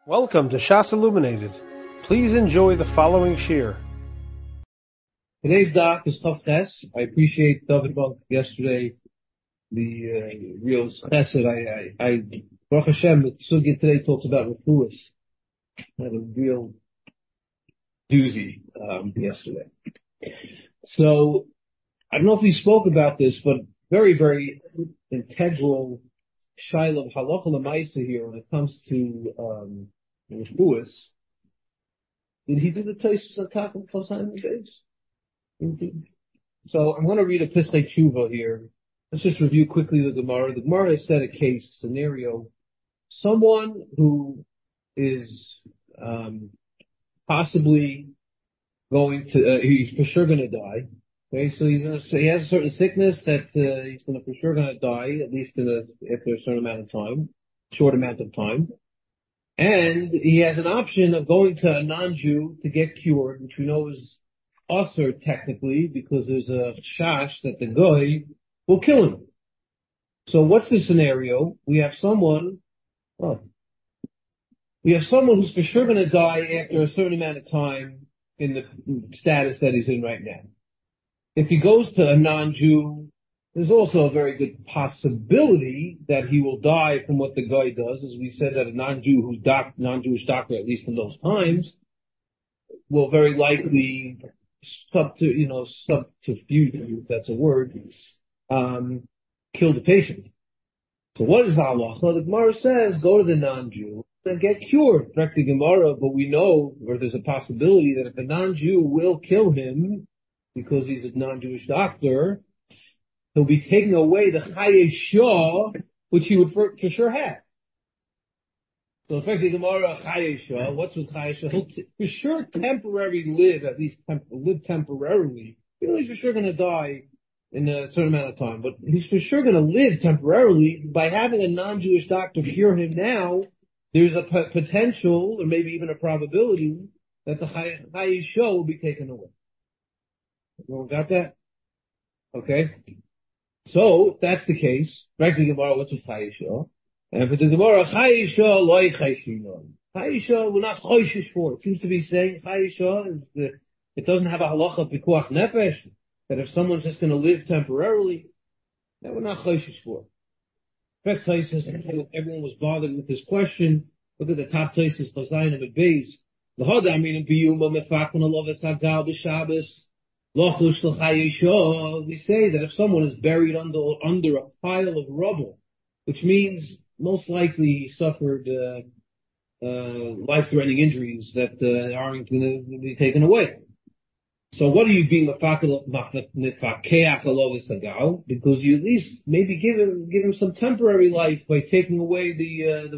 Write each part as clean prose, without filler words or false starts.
Welcome to Shas Illuminated. Please enjoy the following shir. Today's daf is Tav Ches. I appreciate David Monk yesterday, the real chesed. Baruch Hashem, the sugya today talks about refuahs. Had a real doozy yesterday. So I don't know if we spoke about this, but very, very integral shaila of halacha l'maisa here when it comes to refuahs. Did he do the Tosfos on top of Chosayim Beis? So I'm going to read a Pischei Tshuva here. Let's just review quickly the Gemara. The Gemara has set a case scenario. Someone who is possibly going to, he's for sure going to die. Okay, so he has a certain sickness that he's for sure going to die, at least after a certain amount of time, short amount of time. And he has an option of going to a non-Jew to get cured, which we know is usher technically, because there's a shash that the guy will kill him. So what's the scenario? We have someone who's for sure going to die after a certain amount of time in the status that he's in right now. If he goes to a non-Jew, there's also a very good possibility that he will die from what the guy does. As we said, that a non-Jew who's non-Jewish doctor, at least in those times, will very likely subterfuge, if that's a word, kill the patient. So what is the halacha? The Gemara says, go to the non-Jew and get cured. Correct the Gemara, but we know, or there's a possibility that if the non-Jew will kill him, because he's a non-Jewish doctor, he'll be taking away the Chaye Shah, which he would for sure have. So effectively, Gemara Chaye Shah, what's with Chaye Shah? He'll for sure temporarily live, at least live temporarily. He's for sure going to die in a certain amount of time, but he's for sure going to live temporarily. By having a non-Jewish doctor cure him now, there's a potential, or maybe even a probability, that the Chaye Shah will be taken away. Everyone got that? Okay. So, if that's the case, right, the Gemara, what's with Chaye Shah? And for the Gemara, Chaye Shah loy chayshinon. Chaye Shah will not choishish for. It seems to be saying Chaye Shah it doesn't have a halacha of pikuach nefesh, that if someone's just going to live temporarily, that we're not choishish for. Correct Tosfos, everyone was bothered with this question. Look at the top Tosfos, Chosayim Beis. L'hada aminu biyuma mefakon alav esagal b'Shabbos. We say that if someone is buried under a pile of rubble, which means most likely he suffered life-threatening injuries that aren't going to be taken away. So what are you being mefakeh alav esagal? Because you at least maybe give him some temporary life by taking away the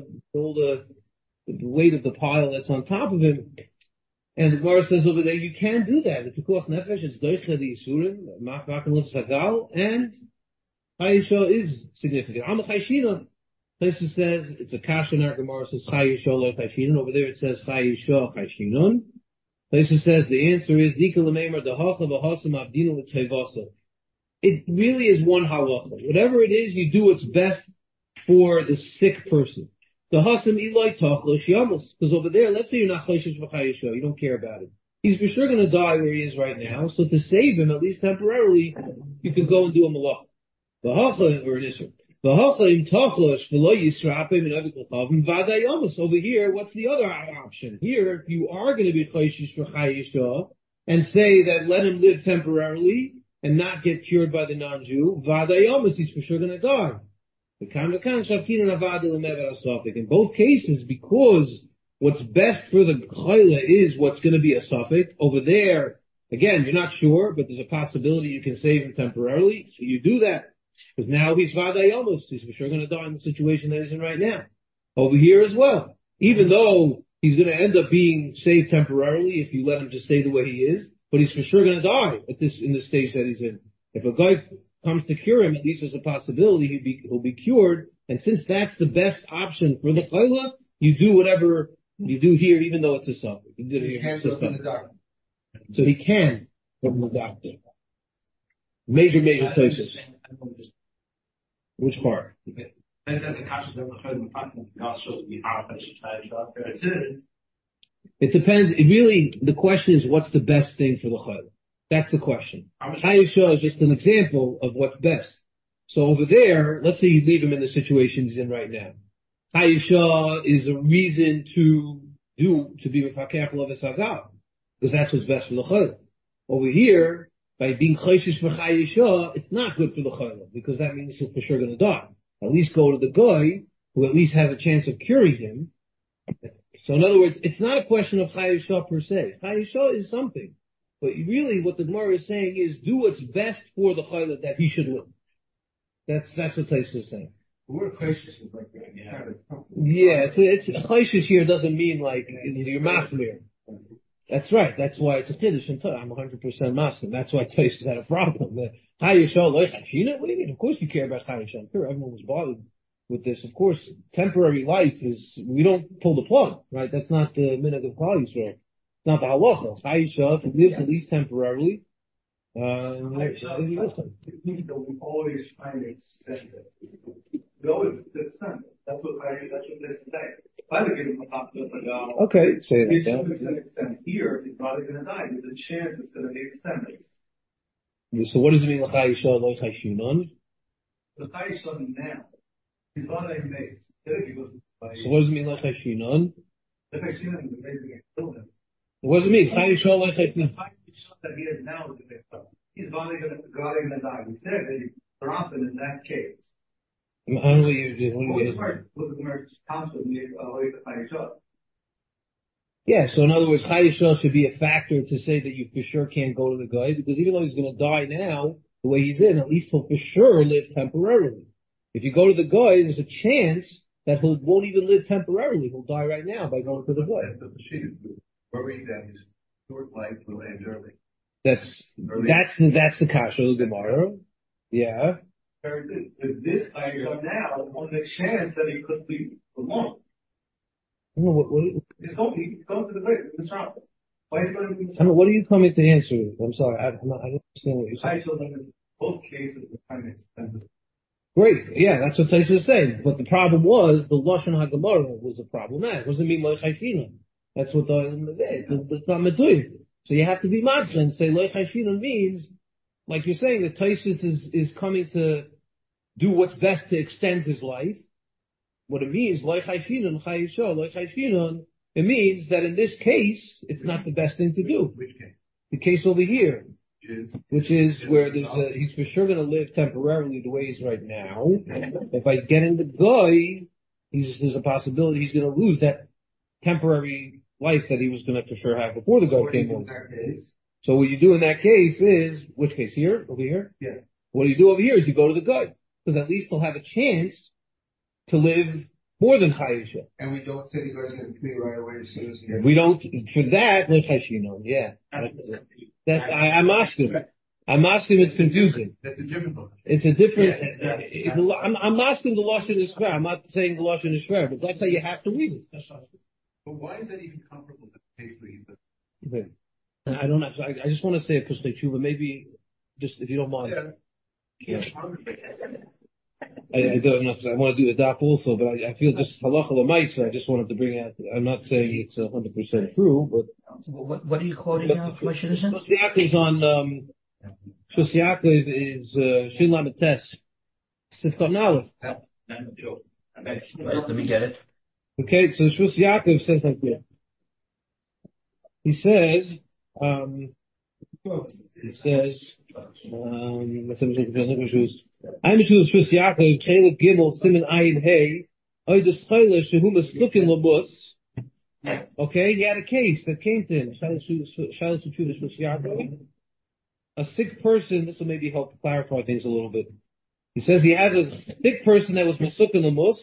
weight of the pile that's on top of him. And the Gemara says over there, you can do that. The pikuach nefesh is doicha the yisurim, mafak and sagal, and Chaye Shah is significant. Am chayshinon. Tosfos says it's a kasha in our Gemara says Chaye Shah lo chayshinon. Over there it says Chaye Shah chayshinon. Tosfos says the answer is dika l'meimer dahacha v'hasam avdina l'tevasa. It really is one halacha. Whatever it is, you do what's best for the sick person. The Hasam Eloi Tachlos Yamos. Because over there, let's say you're not Chayshish v'Chaye Shah, you don't care about it. He's for sure going to die where he is right now, so to save him, at least temporarily, you can go and do a malach. V'Hachayim, or an Isra. V'Hachayim Tachlos v'lo Yisrapim and Avikachavim v'Aday Yamos. Over here, what's the other option? Here, if you are going to be Chayshish v'Chaye Shah, and say that let him live temporarily, and not get cured by the non-Jew, v'Aday Yamos, he's for sure going to die. In both cases, because what's best for the chayla is what's going to be a suffix. Over there, again, you're not sure, but there's a possibility you can save him temporarily, so you do that. Because now he's vaday yomos, he's for sure going to die in the situation that he's in right now. Over here as well. Even though he's going to end up being saved temporarily if you let him just stay the way he is, but he's for sure going to die in the stage that he's in. If a guy comes to cure him, at least there's a possibility he'll be cured. And since that's the best option for the chayla, you do whatever you do here, even though it's a suffix. You did it here. So he can go to the doctor. Major Tosfos. Which part? This is a conscious of the fact that God shows me how I should try to shop. It is. It depends. It really, the question is, what's the best thing for the chayil? That's the question. Hayishah is just an example of what's best. So over there, let's say you leave him in the situation he's in right now. Hayishah is a reason to be with HaKefel of Esagal, because that's what's best for the chayil. Over here, by being chayshish for Hayishah, it's not good for the chayil, because that means he's for sure going to die. At least go to the guy who at least has a chance of curing him. So in other words, it's not a question of Hayishah per se. Hayishah is something. But really what the Gemara is saying is do what's best for the chayil that he should live. That's what Taisa is saying. The word chayshish is like, it's chayshish here doesn't mean like you're mafmir. That's right. That's why it's a chiddush and I'm 100% maskim. That's why Taisa had a problem. Hayishah loich hashina? What do you mean? Of course you care about Hayishah. I'm sure everyone was bothered with this. Of course, temporary life is, we don't pull the plug, right? That's not the minhag of Klal Yisrael. It's not the halacha. Hayishah, if he lives at least temporarily, we always find it extended. We always extend it. That's what they say. If I would give him a top of the okay, say that. He's going to extend here, he's probably going to die. There's a chance it's going to be extended. So what does it mean, L'chayishah, lo chayshinon? The Hayishah now. He's one that he makes. So what does it mean, lo chayshinon? The Hayishah is basically kill him. What does it mean? Hayishah, lo chayshinon. The Hayishah that he is now is the big stuff. He's probably going to die. He said that he's often in that case. I don't know what you're doing. Yeah, so in other words, Hayishah should be a factor to say that you for sure can't go to the guy, because even though he's going to die now, the way he's in, at least he'll for sure live temporarily. If you go to the guy, there's a chance that he won't even live temporarily. He'll die right now by going to the guy. Worried that his short life will end early. That's the kasha of the Gemara. Yeah. With this Hayishah now, on the chance that he could be alone. He's going to the grave. What's wrong? Why is he going to be? What are you coming to answer? I'm sorry, I don't understand what you're saying. Hayishah in both cases the time extended. Great, yeah, that's what Taisa is saying. But the problem was the Lashon HaGemara was a problematic. What does it mean lo chayshinon? That's what the not meduy. So you have to be matcha and say lo chayshinon means, like you're saying, that Taisa is coming to do what's best to extend his life. What it means, lo chayshinon, Hayishah, lo chayshinon, it means that in this case, it's not the best thing to do. Which case? The case over here, which is where he's for sure going to live temporarily the way he's right now. If I get in the guy, there's a possibility he's going to lose that temporary life that he was going to for sure have before the guy came in. So what you do in that case is, which case here? Over here? Yeah. What you do over here is you go to the guy, because at least he'll have a chance to live more than Hayishah. And we don't say the guy's going to be right away as soon as he gets. We don't, for that, no Hayishah, yeah. I'm asking. It's confusing. That's a different one. It's a different. I'm asking the Lashon Yisrael. I'm not saying the Lashon Yisrael, but that's how you have to read it. But why is that even comparable to the case where he's I don't know. I just want to say a Kushne Tshuva, maybe just if you don't mind. Yeah. I don't know. I want to do the daf also, but I feel just halacha l'maisa. I just wanted to bring out. I'm not saying it's 100% true, but what are you quoting now? What should it say? Shus Yaakov is on. Shus Yaakov is Shin Lamed Tes Sifkat Nalef. Right, let me get it. Okay, so Shus Yaakov says like this. He says. I'm Shus Yaakov Chelek Gimel Siman Ayin Hey Oides Chayla Shehu Meslukin Labus. Okay, he had a case that came to him. Shus Yaakov. A sick person. This will maybe help clarify things a little bit. He says he has a sick person that was Meslukin Labus.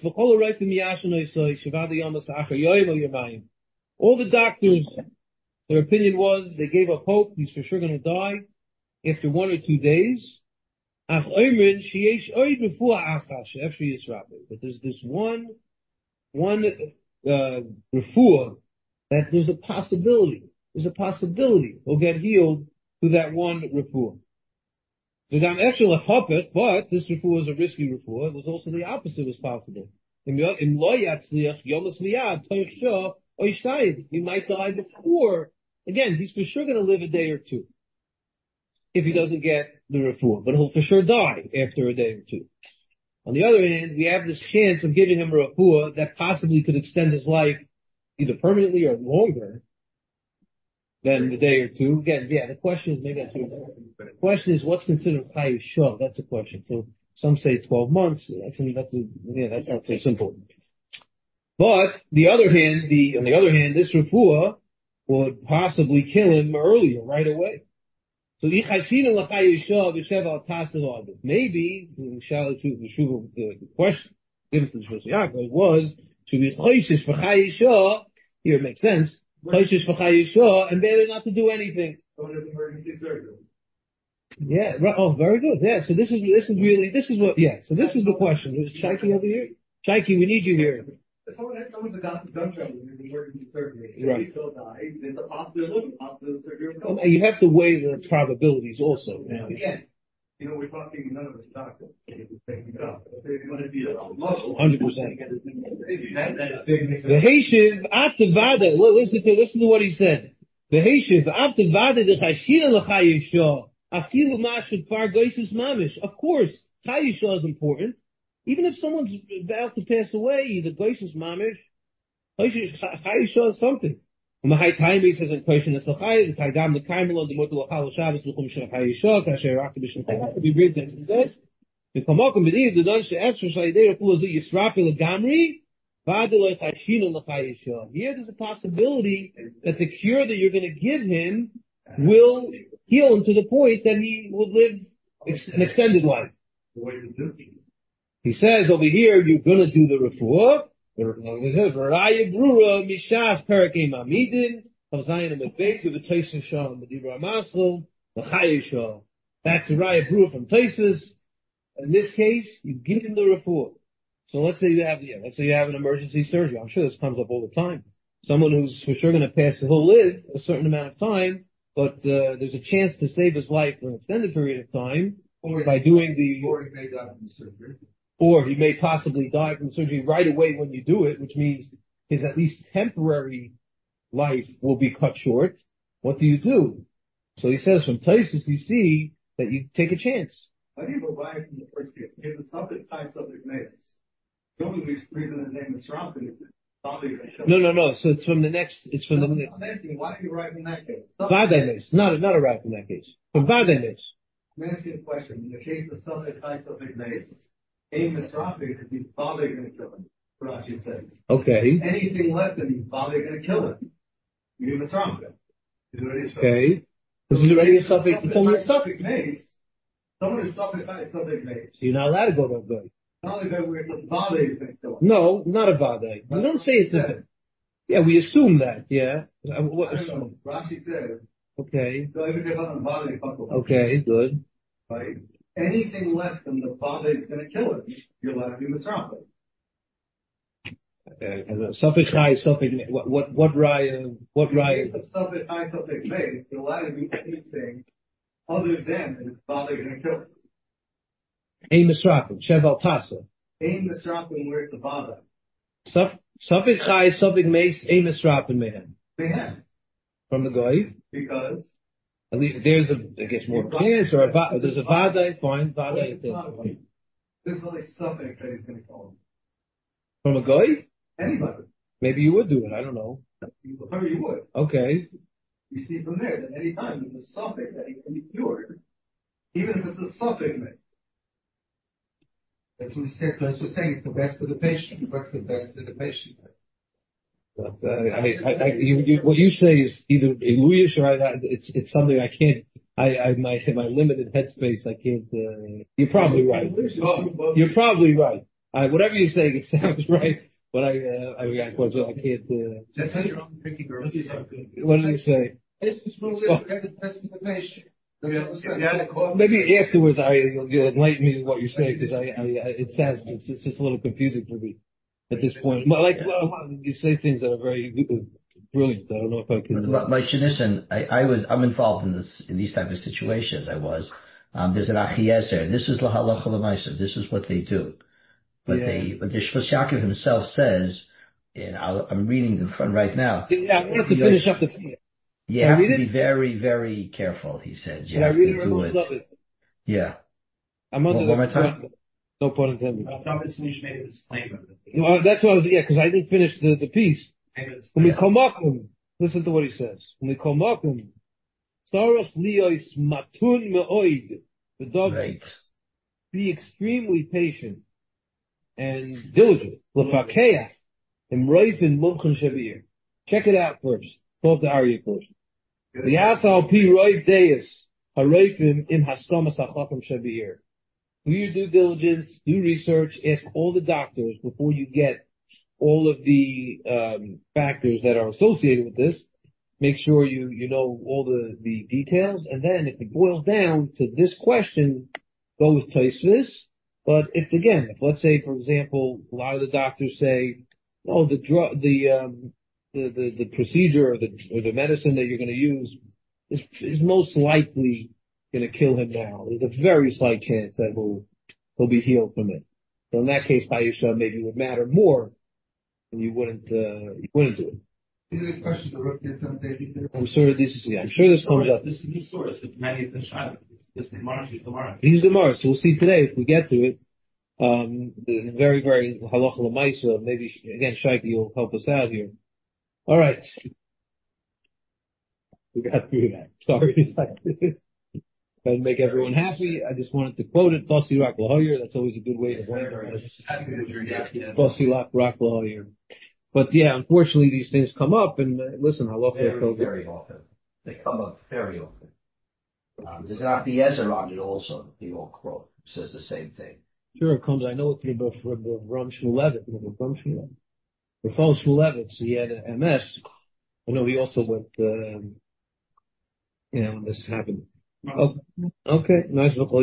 All the doctors, their opinion was they gave up hope. He's for sure going to die after 1 or 2 days. But there's this one refuah that there's a possibility he'll get healed through that one refuah. But this refuah was a risky refuah. It was also the opposite was possible. He might die before. Again, he's for sure going to live a day or two if he doesn't get the refuah, but he'll for sure die after a day or two. On the other hand, we have this chance of giving him a refuah that possibly could extend his life either permanently or longer than the day or two. Again, the question is, maybe that's what the question is, what's considered Chayei Shah? That's the question. So some say 12 months. That's not so simple. But on the other hand, this refuah would possibly kill him earlier, right away. So maybe, the question given to the Shulchan Yaakov was to be choishish for Chayei Shah. Here it makes sense. Choishish for Chayei Shah and better not to do anything. Emergency surgery. Yeah. Right. Oh, very good. Yeah. So this is the question. Is Shaiki over here? Shaiki, we need you here. Someone's got gun trouble in emergency surgery. Right. If they'll die, there's a possibility of surgery. You have to weigh the probabilities also. Again, we're talking none of us doctors. 100%. The Heishiv after Vada. Listen to what he said. The Heishiv after Vada the Chayshina l'Chayei Shah afilu mashud far goisus mamish. Of course, Chayei Shah is important. Even if someone's about to pass away, he's a goisus mamish. Chayei Shah is something. Mahai Taimi says in question is l'Chayei Kaidam l'Kaimel on the Motul L'Chal Shabbos l'Chum Shel Chayei Shah kasher after Bishul Chayei. We read that it says the Kamakom b'div the Don she'efshar Shaydei Rafu Azu Yisrapi l'Gamri. Here there's a possibility that the cure that you're going to give him will heal him to the point that he will live an extended life. He says over here, you're going to do the refuah. That's the Raya Brura from Taisus. In this case, you give him the refuah. So let's say you have an emergency surgery. I'm sure this comes up all the time. Someone who's for sure going to pass, he'll live a certain amount of time, but there's a chance to save his life for an extended period of time by doing or he may die from the surgery. Or he may possibly die from surgery right away when you do it, which means his at least temporary life will be cut short. What do you do? So he says from Taisus you see that you take a chance. I think we're right from the first case. If the subject made us. The only reason his name is Trump is No. So it's from the next. It's from I'm asking, why do you write in that case? Vadenes. Not a right in that case. From Vadenes. I'm asking a question. In the case of subject made, aim is Rafi, if he's father going to kill him. Rashi says. Okay. Anything less than his father going to kill him. You give Rafi. Okay. This is already a subject. Someone is subject mace. Someone is subject mace. You're not allowed to go to a guy. Not only that, where the Vade is going to kill him. No, not a Vade. We don't say it's a... Yeah, we assume that, yeah. Rashi says. Okay. Okay, good. Right? Anything less than the Vade is going to kill him, you're allowed to do Misrafa. Suffolk High, Suffolk... What Raya... In the case of Suffolk High, Suffolk Mace, you're allowed to do anything other than the Vade is going to kill him. Ein Misrafim, Sheval Tasa. Ein Misrafim, where's the Vada? Suffolk Chai, Suffolk Mace, Ein Misrafim Mehem. Mehem. From the Goy? Because? There's I guess more chance, or there's a Vada, fine, Vada. There's only Suffolk that he's going to call him. From a Goy? Anybody. Maybe you would do it, I don't know. You would. Okay. You see from there that any time there's a Suffolk that he can be cured, even if it's a Suffolk Mace. That's what he said. That's what saying. It's the best for the patient. What's the best for the patient? But, what you say is either Eluyish or it's something I can't. My limited headspace. I can't. You're probably right. You're probably right. Whatever you're saying, it sounds right. But I can't. That's what you're on drinking girls. What did he say? It's just the best for the patient. Maybe afterwards you'll enlighten me to what you're saying, because it's just a little confusing for me at this point. You say things that are very brilliant. I don't know if I can. I'm involved in these type of situations. There's an Achiezer. This is Lahalacha L'maisa. This is what they do. But but the Shvus Yaakov himself says, and I'm reading the front right now. Yeah, I wanted to finish up the piece. You have to be very, very careful, he said. You have to do it. Yeah. I'm under one more time? No pun intended. Thomas Nish made a disclaimer. Well, that's what I was, because I didn't finish the piece. When we come up, listen to what he says. When we come up, Saros Liois Matun Me'oid, the dog, be extremely patient and diligent. L'fakeach, Imroifin Mumchen Shabir. Check it out first. Talk to Aryeh first. The Asal P. Roif Deis, Haroifim Im Haskamas HaChacham Shabir. Do your due diligence, do research, ask all the doctors before you get all of the factors that are associated with this. Make sure you know all the details, and then if it boils down to this question, go with Tosfos. But if let's say, for example, a lot of the doctors say, no, the procedure or the medicine that you're going to use is most likely going to kill him now. There's a very slight chance that he'll be healed from it. So in that case, Hayusha maybe would matter more, and you wouldn't do it. Is it a question the Rook did someday? I'm sure this comes up. This is a new source of many of the Shabbos. This is Gemara. He's Gemara, so we'll see today if we get to it. Very, very halacha l'maisa. Maybe again, Shaiki, you'll help us out here. All right, we got through that. Sorry. Trying to make everyone happy. I just wanted to quote it. Basi Rak Lahoyer. That's always a good way to learn. Basi Rak Lahoyer. But yeah, unfortunately, these things come up, and listen, halacha very often. They come up very often. There's an Achiezer on it also. The old quote says the same thing. Sure, it comes. I know it's from Ram Shmulevitz. Rafael Shmulevitz. He had an MS. I know he also went. When this happened. Oh, okay, nice. So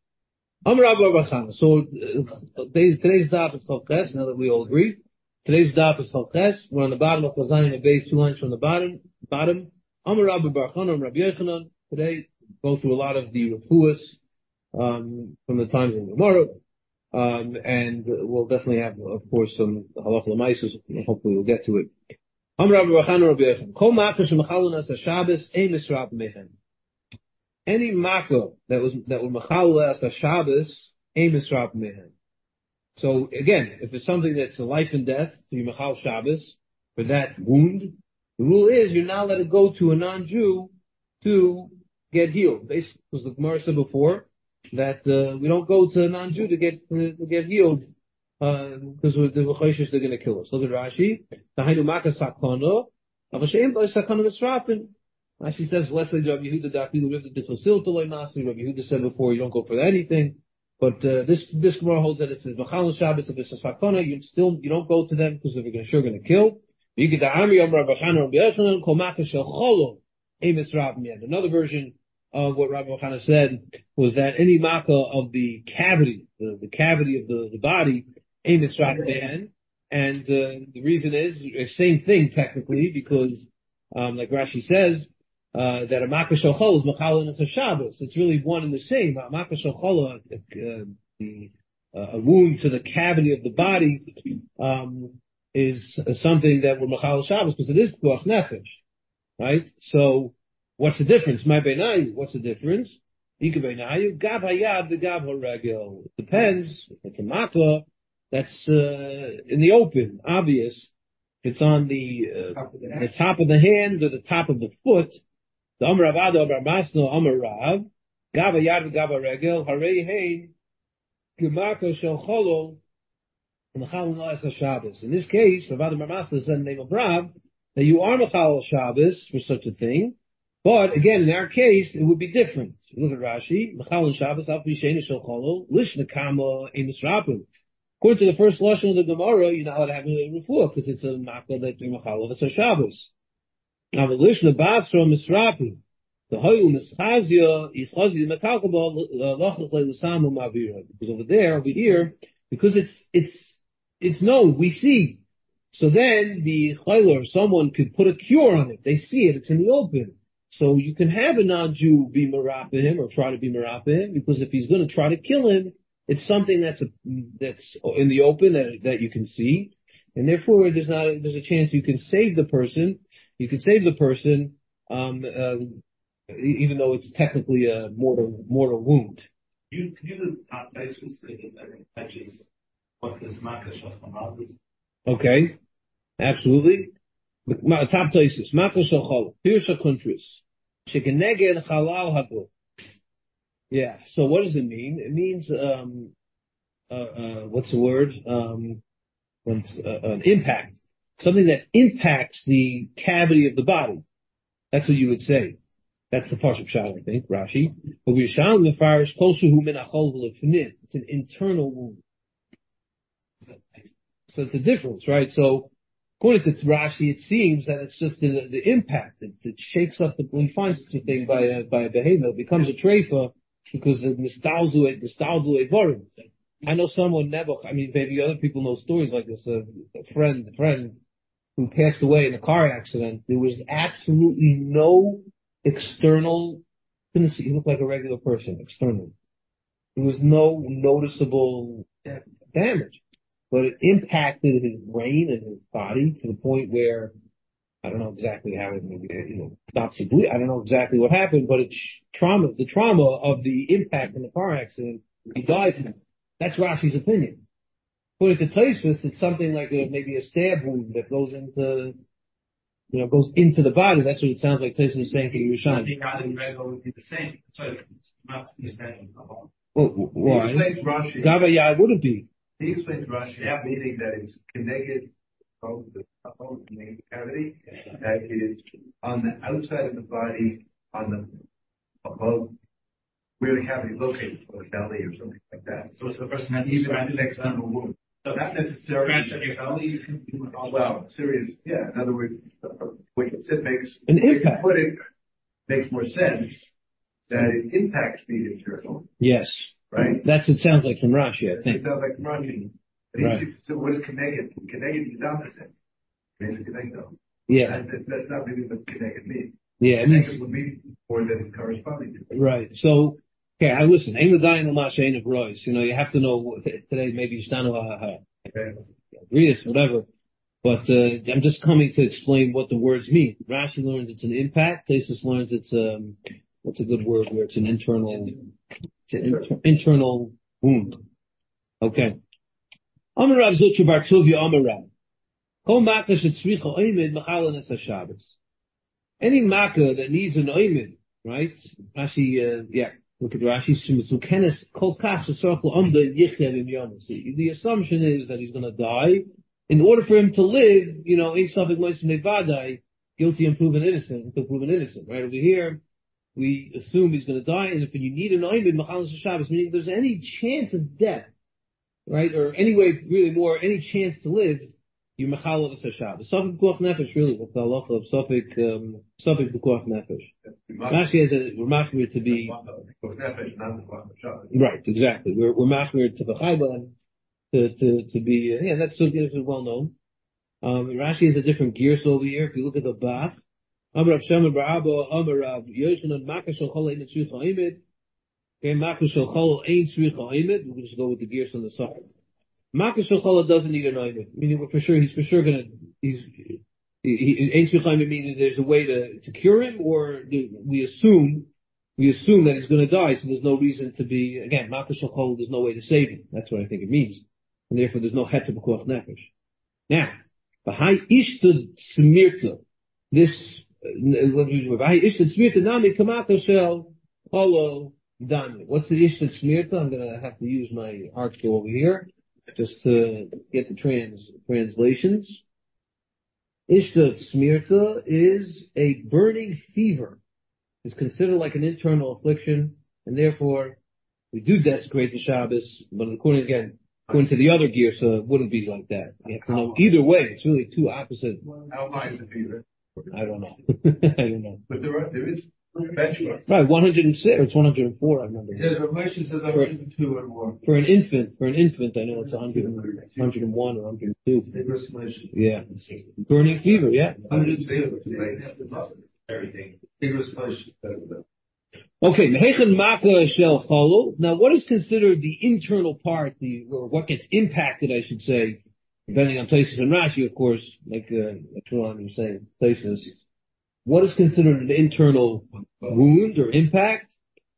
today's daf is Chavches. Now that we all agree, today's daf is Chavches. We're on the bottom of Chazayin and base, 2 lines from the bottom. Amar Rabbi Bar Chanan, Rabbi Yochanan. Today, go through a lot of the refuahs from the times in Gemara, and we'll definitely have, of course, some halacha l'maisos. Hopefully, we'll get to it. Amar Rabbi Bar Chanan, Rabbi Yochanan. Kol ma'achash shemachalon as Shabbos ein misrap mehen. Any makkah that would machal as a Shabbos, ein misrap mehen. So again, if it's something that's a life and death, so you machal Shabbos for that wound, the rule is you're not let it go to a non-Jew to get healed. Basically, because the Gemara said before that we don't go to a non-Jew to get healed because the Choshesh they're going to kill us. Look at Rashi. Tahainu makkah sakana, avasheim by sakana misrapin. Rashi says, Leslie Rabbi Yehuda Dafilu Rivda Dichosil Toloi Masi. Rabbi Yehuda said before, you don't go for anything. But this Gemara holds that it says Machal Shabbos if it's a sakana, you don't go to them because they're sure going to kill. Another version of what Rabbi Chana said was that any makkah of the cavity, the cavity of the body, and the reason is the same thing technically because like Rashi says. That a makkah shel is machal and it's a Shabbos. It's really one and the same. A makkah shel a wound to the cavity of the body, is something that we're machal Shabbos because it is pikuach nefesh, right? So, what's the difference? My beinayu, what's the difference? Ika beinayu, gav hayad v'gav haregel. It depends. If it's a makkah, that's in the open, obvious. If it's on the top of the hand or the top of the foot. The Amar Rav Ada, Amar Masno, Amar Rav, Gava Yad Gava Regel, Harei Hein, Gemako Shel Cholo, Mechal Noas Shabbos. In this case, Rav Ada Amar Masno said in the name of Rav that you are Mechal Shabbos for such a thing, but again, in our case, it would be different. Look at Rashi, Mechal Shabbos, Alpi Shein Shel Cholo, Lishna Kama Emis Rapim. According to the first lashon of the Gemara, you're not allowed to have a refuah because it's a makkah that you're Mechal of Shabbos. Now the lishna basra misrapi, the hoyu mischazia ichazi mekalkaba lachach leilusamu mavira. Because over here, because it's known, we see. So then the chayler, someone could put a cure on it. They see it; it's in the open. So you can have a non-Jew be marapa him or try to be marapa him, because if he's going to try to kill him, it's something that's in the open that you can see, and therefore there's a chance you can save the person. You can save the person, even though it's technically a mortal wound. Can you do top basis that touches what this makash of Hamal is? Okay, absolutely. Top places. Makash chol pirsha kuntris shekeneged halal haguf. Yeah. So what does it mean? It means what's the word? An impact. Something that impacts the cavity of the body. That's what you would say. That's the Pasuk Shal, I think, Rashi. But we shall mefarish koshuhu min achol v'lefnim. It's an internal wound. So it's a difference, right? So according to Rashi, it seems that it's just the impact. It shakes up when you find such a thing by a behemoth, it becomes a treifa because the nostalgia evorim. I know someone maybe other people know stories like this. A friend who passed away in a car accident. There was absolutely no external. He looked like a regular person externally. There was no noticeable damage, but it impacted his brain and his body to the point where I don't know exactly how it stops the bleed. I don't know exactly what happened, but it's the trauma of the impact in the car accident. He died from it. That's Rashi's opinion. According to Tosfos, it's something like maybe a stab wound that goes into the body. That's what it sounds like Tosfos is saying to the Yerushalmi. Would be the same. So not understanding. Well, why? He explains Rashi. Gavaya wouldn't be. He explains Rashi, meaning that it's connected of the cavity, that is on the outside of the body, above where the cavity is located, so the belly or something like that. So it's the person has even an external wound. So not necessarily. Scratch on your belly, you can do it all. Well, serious, yeah. In other words, what you said makes an impact. Put it makes more sense that it impacts the internal. Yes. Right? That's it sounds like from Rashi, I think. It sounds like from Rashi. Right. So what is connected? Connected is opposite. Yeah. That's not really what connected means. Yeah, it means would be more than it corresponding to. Right. So, okay, I listen. Ain't the guy in the mashain of Royce. You have to know today. Maybe you stand agree this, whatever. But I'm just coming to explain what the words mean. Rashi learns it's an impact. Tosfos learns it's what's a good word where it's an internal wound. Okay. Amarav Zutra Bar Tuvia Amarav. Kol Makkah shetzricha oimid machalanes haShabbos. Any makkah that needs an oimid, right? Rashi, look at Rashi. Shemitzukenes kol kach shetzorach la'amda yichya b'myonos. The assumption is that he's going to die. In order for him to live, ein safek moitzim nevadai, guilty and proven innocent, right? Over here, we assume he's going to die, and if you need an oimid machalanes haShabbos, meaning if there's any chance of death, right, or any chance to live, you mechal of a Shabbos. Safek b'kuach nefesh, really, with the halacha of Safek b'kuach nefesh. Rashi has a, we're machmir to be, right, exactly. We're machmir to the chayban, to be, that's so good, it's well known. Rashi has a different gears over here. If you look at the Bach, Amar Rav Shema bar Abba, Amar Rav Yoshanan, Makkah shel chol ein tzricha oimid. Okay, Makkah shel chol ein tzricha oimid. We can just go with the gears on the side. Makkah shel chol doesn't need an oimid. Meaning he's for sure gonna, ein tzricha oimid meaning there's a way to cure him, or we assume that he's gonna die, so there's no reason to be, again, Makkah shel chol, there's no way to save him. That's what I think it means. And therefore there's no heter b'kuach nefesh. Now, B'hai ishtud smirta, this, B'hai ishtud smirta nami kamaka shel cholo dami. What's the ishtud smirta? I'm gonna have to use my article over here, just to get the translations. Ishtud smirta is a burning fever. It's considered like an internal affliction, and therefore we do desecrate the Shabbos, but according to the other gear, so it wouldn't be like that. You have to know either way. It's really two opposite. How high is the fever? I don't know. But there is benchmark. Right, 106 or it's 104. I remember. It says Ramesh says 102 or more. For an infant, I know it's 101 or 102. Yeah. Burning fever. Yeah. 102. everything. Vigorous punch. Okay, Mehechen Maka Shel Chalul. Now, what is considered the internal part, or what gets impacted, I should say, depending on Taisus and Rashi, of course, like Trulan was saying, Taisus. What is considered an internal wound or impact?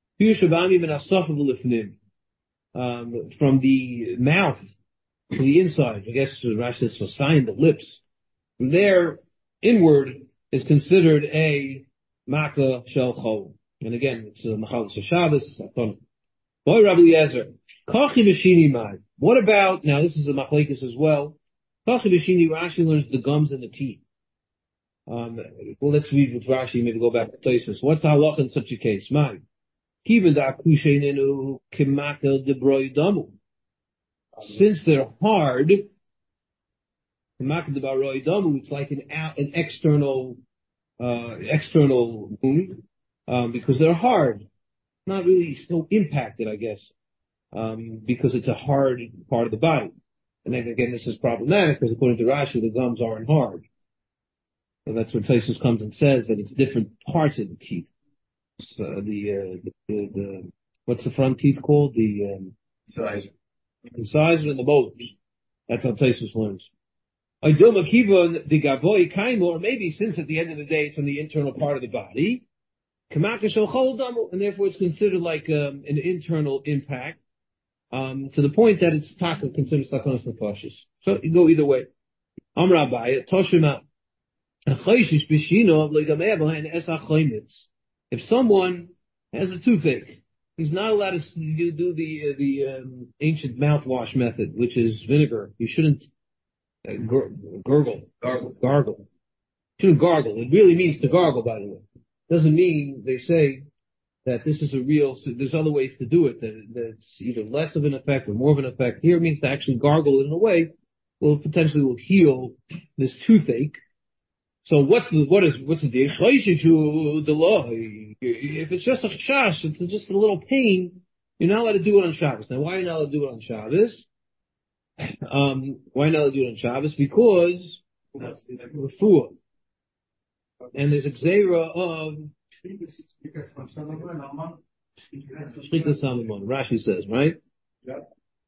From the mouth to the inside. I guess Rashi says for sign the lips. From there, inward is considered a Maka Shel Chalul. And again, it's Machal Shabbos. Boy, Rabbi Eliezer, Kachi B'Shini Mai. What about, now this is a Machlekes as well. Kachi B'Shini, Rashi learns the gums and the teeth. Well, let's read with Rashi, maybe go back to Tosfos. What's the halacha in such a case? Mai. Kiven da'akushenenu kemaka debroi damu. Since they're hard, kemaka debroi damu, it's like an external wound. Because they're hard, not really still impacted, I guess, because it's a hard part of the body. And then again, this is problematic because according to Rashi, the gums aren't hard. So that's where Tosfos comes and says that it's different parts of the teeth. So the what's the front teeth called? The incisor and the molars. That's how Tosfos learns. Or maybe since at the end of the day it's on the internal part of the body. And therefore it's considered like an internal impact, to the point that it's considered sakonos nefashos. So you go either way. Amar Abaye, Toshima, if someone has a toothache, he's not allowed to do the ancient mouthwash method, which is vinegar. You shouldn't gargle. Shouldn't gargle. It really means to gargle, by the way. Doesn't mean, they say, that this is there's other ways to do it, that's either less of an effect or more of an effect. Here it means to actually gargle it in a way potentially will heal this toothache. So what's the deal? If it's just a chash, it's just a little pain, you're not allowed to do it on Shabbos. Now why are you not allowed to do it on Shabbos? Why not allowed to do it on Shabbos? Because refuah. And there's a gzeira of Shchita Samimon. Rashi says, right? Yep.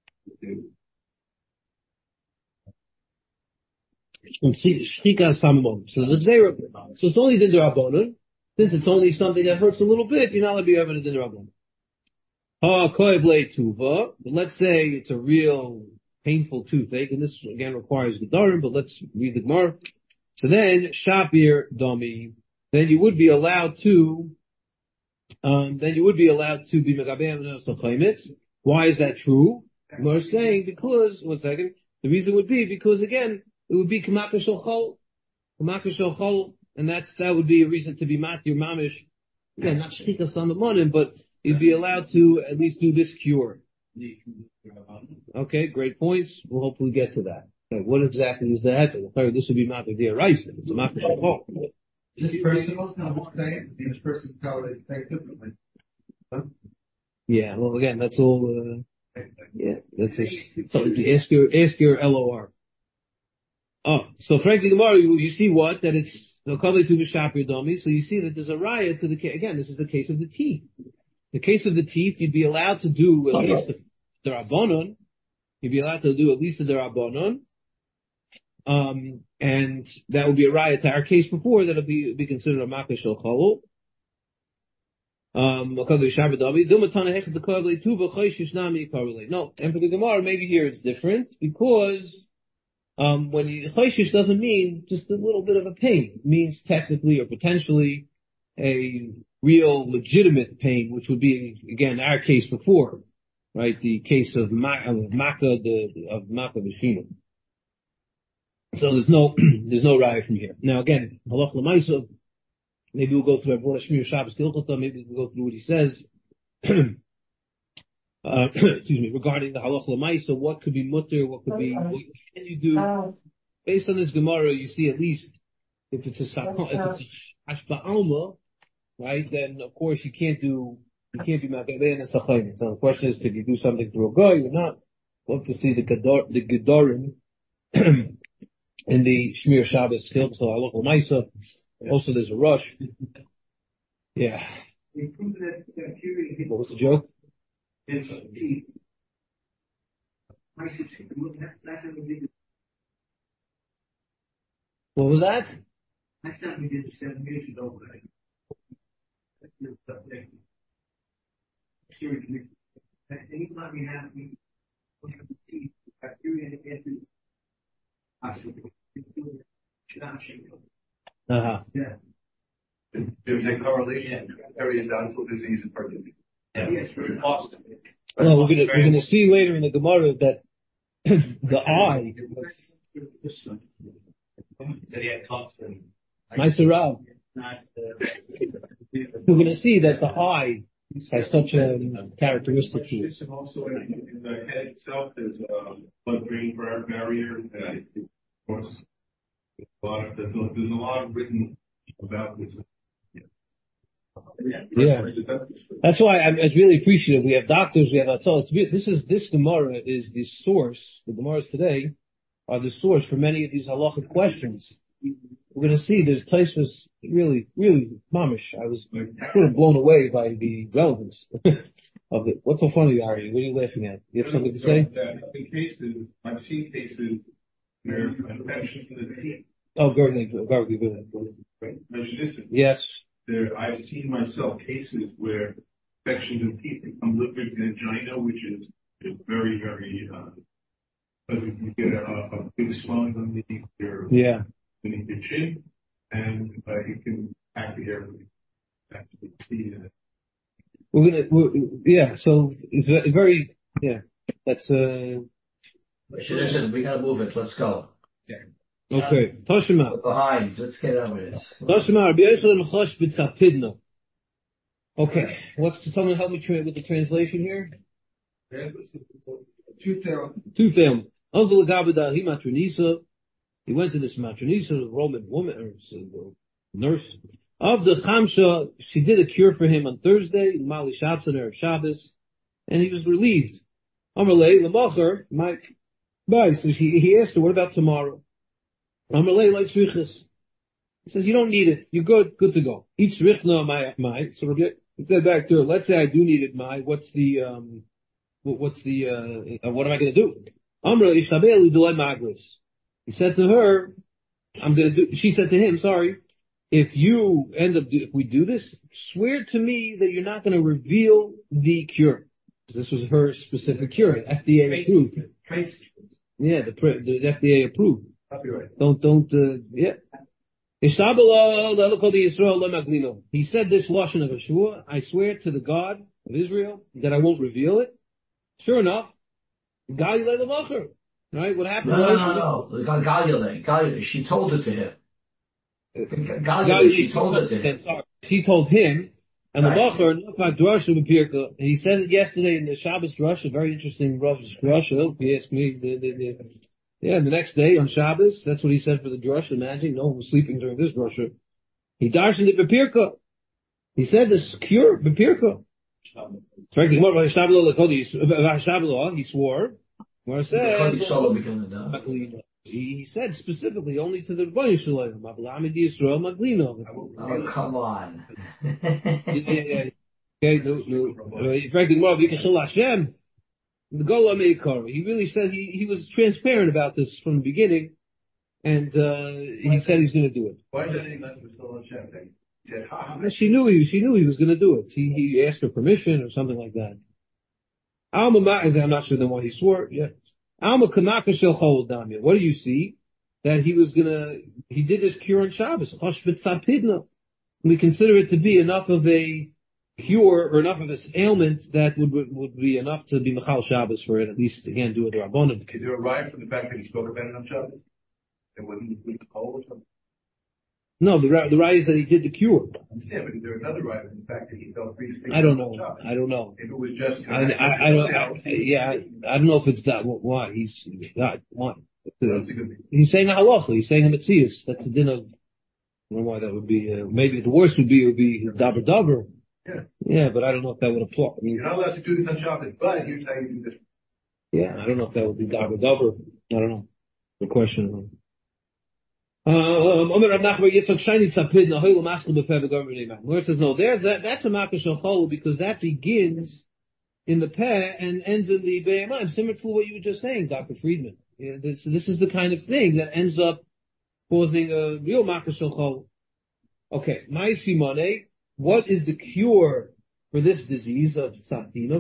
Shchita Samimon. So there's a gzeira. So it's only Din D'Rabbanan. Since it's only something that hurts a little bit, you're not allowed to be having a Din D'Rabbanan. But let's say it's a real painful toothache, and this again requires Gedarim, but let's read the Gemara. So then, Shapir Domi, then you would be allowed to be Megabeim Nesachaimitz. Why is that true? We're saying because, the reason would be because again, it would be Kamaka Shal Chol, and that would be a reason to be Matir Mamish. Again, not Shchika Samamonim, but you'd be allowed to at least do this cure. Okay, great points. We'll hopefully get to that. Okay, what exactly is that? This would be Matir D'Oraisa. It's a Matir Shal Chol. This person was not saying, this person tell it differently. Huh? Yeah, well again, that's all, that's something to ask your LOR. Oh, so frankly, Gemara, you see what? That it's no kaveh tu b'shapir domi. So you see that there's a raya to the case. Again, this is the case of the teeth. The case of the teeth, you'd be allowed to do at least the Rabbanon. You'd be allowed to do at least the Rabbanon. And that would be a raya to our case before. That'll be considered a makkah shel chalul. No, and for the Gemara, maybe here it's different because when chayshish doesn't mean just a little bit of a pain. It means technically or potentially a real legitimate pain, which would be, again, our case before, right? The case of makkah v'shina. So there's no raya from here. Now again, halach l'maisa, maybe we'll go through everyone Shmir Shabbos Kilchota, maybe we'll go through what he says. Excuse me, regarding the halach l'maisa, what could be mutter, what can you do? Based on this Gemara, you see at least if it's a hashba alma, right? Then of course you can't be makabeh and sachayim. So the question is, could you do something through a guy or not? Love to see the gedarim in the Shmir Shabbos Kilchota halach l'maisa. Also, there's a rush. Yeah. What was the joke? What was that? Last time we did 7 years ago, anytime we have bacteria yeah. There's a correlation between periodontal disease and heart disease. Yeah. Yes, very possible. Well, we're gonna see later in the Gemara that the eye. Nice Rav. We're gonna see that the eye has such a characteristic to it. Also, in the head itself, there's a blood-brain barrier. Of course, there's a lot written about this. Yeah, that's why I'm really appreciative. We have doctors, we have Atzal. This Gemara is the source. The Gemaras today are the source for many of these halachic questions. We're going to see there's Taisvus really, really mamish. I was sort of blown away by the relevance of it. What's so funny, Ari? What are you laughing at? You have something to say? In cases, I've seen cases where infection in the teeth. Oh, gargling. Yes. I've seen myself cases where infections in teeth become liquid angina, which is very, very, you get a big swelling underneath your chin, and it can act the airway. So it's very, that's, we gotta move it, let's go. Yeah. Okay, Toshima. Behind, let's get on with this. Toshima, Rabbi Yosef Chosh b'tzapidna. Okay, someone help me with the translation here? Two-family. Azul Gabada, he matronisa. He went to this matronisa, Roman woman, or nurse. Of the Chamsha, she did a cure for him on Thursday, Mali Shabbos and Erev Shabbos, and he was relieved. Amalei, Lamacher, Mike. Bye. So he asked her, what about tomorrow? Amalei, like Shrichas. He says, you don't need it. You're good to go. Each Shrichna, my. So he said back to her, let's say I do need it, my. What am I going to do? Amalei, Ishabelu, Delay Maglis. He said to her, she said to him, sorry, if we do this, swear to me that you're not going to reveal the cure. This was her specific cure, FDA approved. Yeah, the FDA approved. Copyright. Don't, yeah. He said this lashon of Yeshua, I swear to the God of Israel that I won't reveal it. Sure enough, Galilei Lamacher. Right? What happened? No. Galilei. She told it to him. She told it to him. Sorry. She told him, and the Macher, he said it yesterday in the Shabbos Drasha, very interesting Rav's Drasha, if you ask me. The next day on Shabbos, that's what he said for the Drasha. Imagine, no one was sleeping during this Drasha. He darshened it Bepirka. He said this cure, Bepirka. He swore. Where it said, he said specifically only to the Rebbeinu Shalom, Yisrael Maglino. Oh, come on. Okay, he really said he was transparent about this from the beginning, and he said he's going to do it. Why did any message still on Shem? He said, she knew he was going to do it. He asked her permission or something like that. I'm not sure then why he swore. Yeah. What do you see? That he did this cure on Shabbos. We consider it to be enough of a cure or enough of an ailment that would be enough to be Machal Shabbos for it. At least, again, do it to Rabbanan. Is there a riot from the fact that he spoke about it on Shabbos? It wasn't cold or something? No, the riot is that he did the cure. I understand, but is there another riot from the fact that he felt free to speak? I don't know. If it was just, I don't know if it's that. Why he's not why. He's saying a halacha. He's saying a metzius. That's a din of. I don't know why that would be. Maybe the worst would be daber. Yeah, but I don't know if that would apply. I mean, you're not allowed to do this on Shabbos, but here's how you do this. Yeah, I don't know if that would be daber. I don't know. The question. Rav Nachman Yitzchak Shiny Tzapid Nahoil Maskal B'Peh V'Gomer Neiman. Where it says no, that's a Makkah Shel Chol because that begins in the Peh and ends in the Be'emayim, similar to what you were just saying, Dr. Friedman. Yeah, this is the kind of thing that ends up causing a real Makkah Shel Chol. Okay, my Simone, what is the cure for this disease of Tzapina?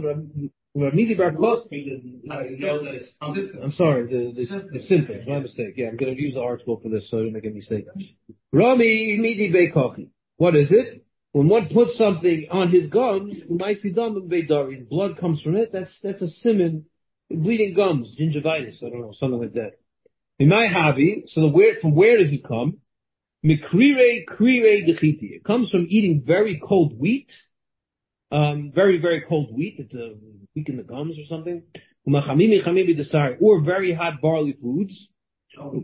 I'm sorry, the symptoms, my mistake. Yeah, I'm going to use the article for this so I don't make a mistake. Rami Midi Beikochi. What is it? When one puts something on his gums, blood comes from it, that's a simon, bleeding gums, gingivitis, I don't know, something like that. In my hobby, so from where does it come? Mikrire krire dechiti. It comes from eating very cold wheat, very, very cold wheat. It's weak in the gums or something. Or very hot barley foods. Or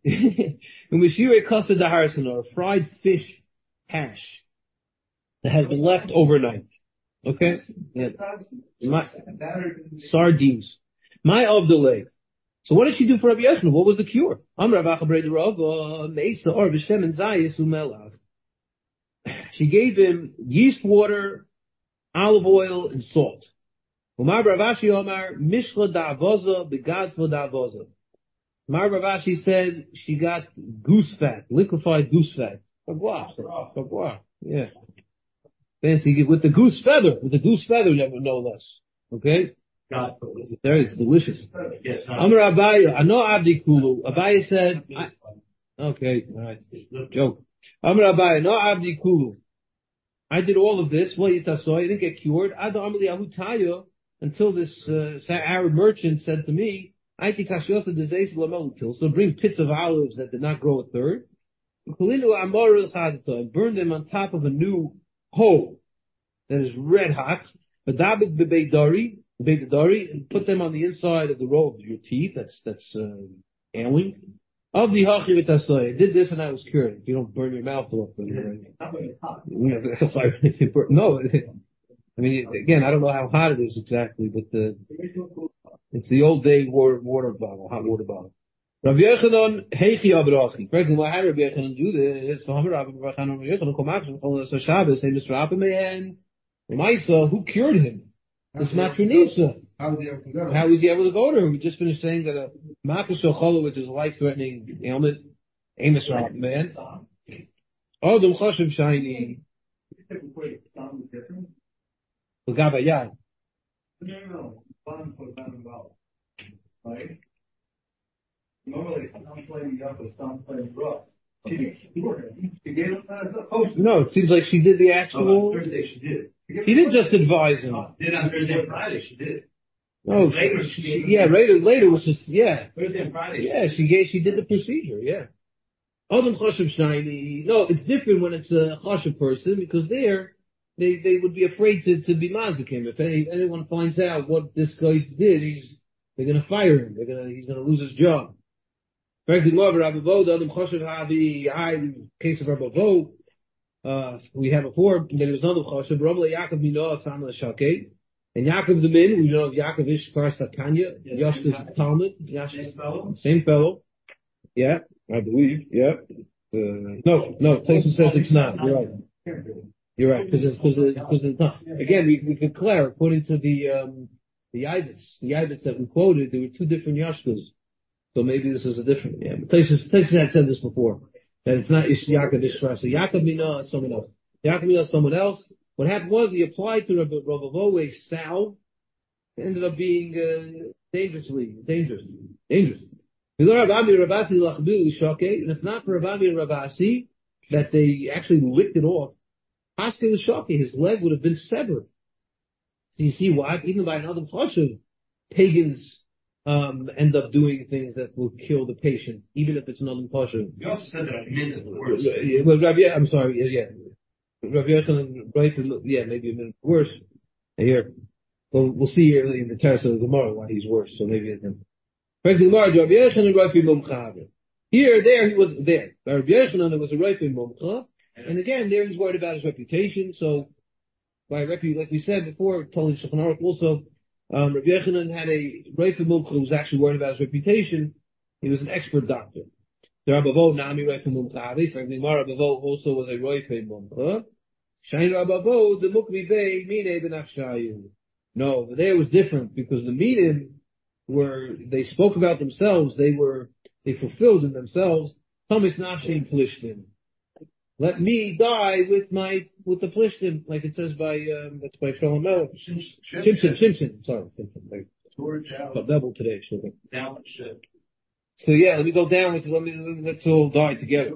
fried fish hash that has been left overnight. Okay? Yeah. Sardines. My of delay. So what did she do for Rabbi Yochanan? What was the cure? She gave him yeast water, olive oil, and salt. Umar Ravashi Omar Mishla Da'avoza Begadfa Da'avoza. Umar Ravashi said she got goose fat, liquefied goose fat. Yeah. Fancy with the goose feather, no less. Okay? It's delicious. Yes. Amar Abaya, I know Abdi Kulu. Abaya said, okay, alright, joke. Amar Abaya, no Abdi Kulu. I did all of this. Well, I didn't get cured. Until this Arab merchant said to me, so bring pits of olives that did not grow a third, and burn them on top of a new hoe that is red hot, and put them on the inside of the row of your teeth. That's ailing. Of the hachi I did this and I was cured. If you don't burn your mouth off, no. I mean, again, I don't know how hot it is exactly, but it's the old day hot water bottle. Rav Yochanan heichi abrachi. Frankly, why had Rav Yochanan do this? So Shabbos, say Mr. Appaman, Maisa, who cured him? This Matronisa. How was he able to go to her? We just finished saying that a Makkah Shel Chol, which is a life-threatening ailment, ain't Mr. Appaman. Oh, the Chashav Shiny. Gabayad. No. Right? Normally, some playing up and some playing rough. She gave him that as a post. No, it seems like she did the actual. Thursday she did. He didn't just advise him. Did on Thursday and Friday she did. No, later was just, yeah. Thursday and Friday. Yeah, she did the procedure, yeah. Adam Chashav Shiny. No, it's different when it's a Chashav person because they would be afraid to be mazikim. If anyone finds out what this guy did, they're gonna fire him. He's gonna lose his job. Frankly, more of Rabbi Vo, the Adam Chashav Havi, case of Rabbi Vo, we had before, there was another Chashav, Rabbi Yaakov Minoah Samla Shakeh, and Yaakov the Min, we know of Yaakov Ishkar Sakanya, Yashka's Talmud, same fellow, yeah, I believe, yeah. No, Tyson says it's not, you're right. You're right, because it's not. Again, we could declare, according to the Yavitz that we quoted, there were two different Yashkas. So maybe this is a different, yeah. Tyson had said this before, that it's not Yaakov Ishra. So Yaakov Mina is someone else. Yaakov Mina is someone else. What happened was he applied to Rabbi Vo a salve. It ended up being, dangerous. And if not for Rabbi and Rabasi, that they actually licked it off, his leg would have been severed. So you see what? Even by another chashuv, pagans end up doing things that will kill the patient, even if it's another chashuv. You also said that minute worse. Well, I'm sorry, yeah. Rav Yochanan, right? Yeah, maybe a minute worse. Here, well, we'll see here in the terrace of the Gemara why he's worse. So maybe it's him. Rav Yochanan, Rafi Mumcha. There he was there. By Rav Yochanan, it was a Rafi Mumcha. And again, there he's worried about his reputation. So, by like we said before, told Shulchan Aruch also, Rabbi Yochanan had a Rafi Mumcha who was actually worried about his reputation. He was an expert doctor. The Rabavo Nami right from Mumchavi. For Rabavo also was a Roife Mumcha. Shain Rabavo the Mukmi Bey Mine Benachshayu. No, but there was different because the Minim they spoke about themselves. They fulfilled in themselves. Thomas Nafshin Plishtim. Let me die with the Plishtim, like it says that's by Shalom Melech. Shimshon. Sorry, Shimshon. Double today, Shimshon. So yeah, let me go down let's all die together.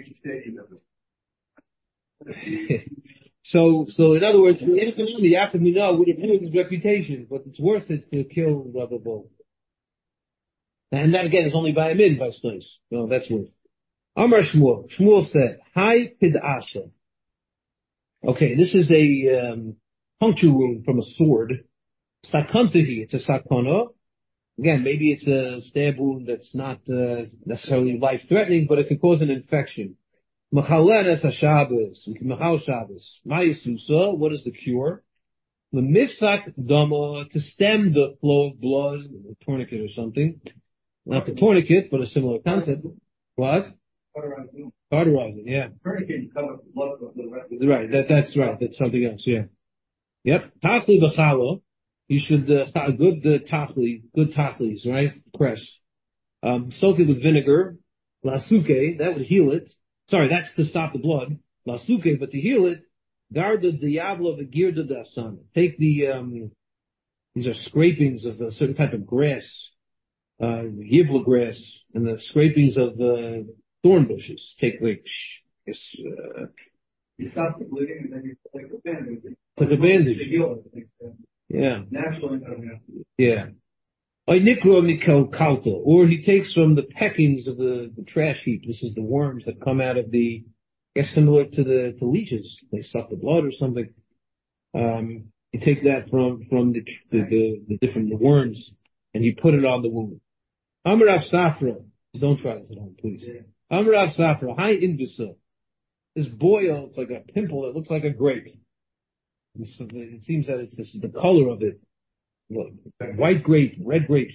So in other words, the innocent army, after we know, would have ruined his reputation, but it's worth it to kill Rabbi Bo. And that again is only by a min, by Snois. No, that's worth it. Amar Shmuel. Shmuel said, Hai Pid'asha. Okay, this is a puncture wound from a sword. Sakantahi, it's a sakana. Again, maybe it's a stab wound that's not necessarily life-threatening, but it could cause an infection. Machalenes HaShabbos, Machal Shabbos. Ma'isusa, what is the cure? The mifsak dama, to stem the flow of blood, a tourniquet or something. Not the tourniquet, but a similar concept. What? Cauterizing, yeah. Tourniquet, you cover blood for the rest of the Right, that's right. That's something else, yeah. Yep. Tachli b'chala. You should, good tachlis, right? Press. Soak it with vinegar. Lasuke, that would heal it. Sorry, that's to stop the blood. Lasuke, but to heal it, garda diablo v'girda dasan. Take these are scrapings of a certain type of grass, yivla grass, and the scrapings of thorn bushes. Take you stop the bleeding and then you take a bandage. It's like a bandage. To heal it. Yeah. Naturally. Yeah. Or he takes from the peckings of the trash heap. This is the worms that come out of I guess similar to leeches. They suck the blood or something. You take that from the different worms and you put it on the wound. Amrav Safra. Don't try this at home, please. Amrav Safra. Hi Invisa. This boil, it's like a pimple that looks like a grape. It seems that this is the color of it. Look, white grape, red grapes.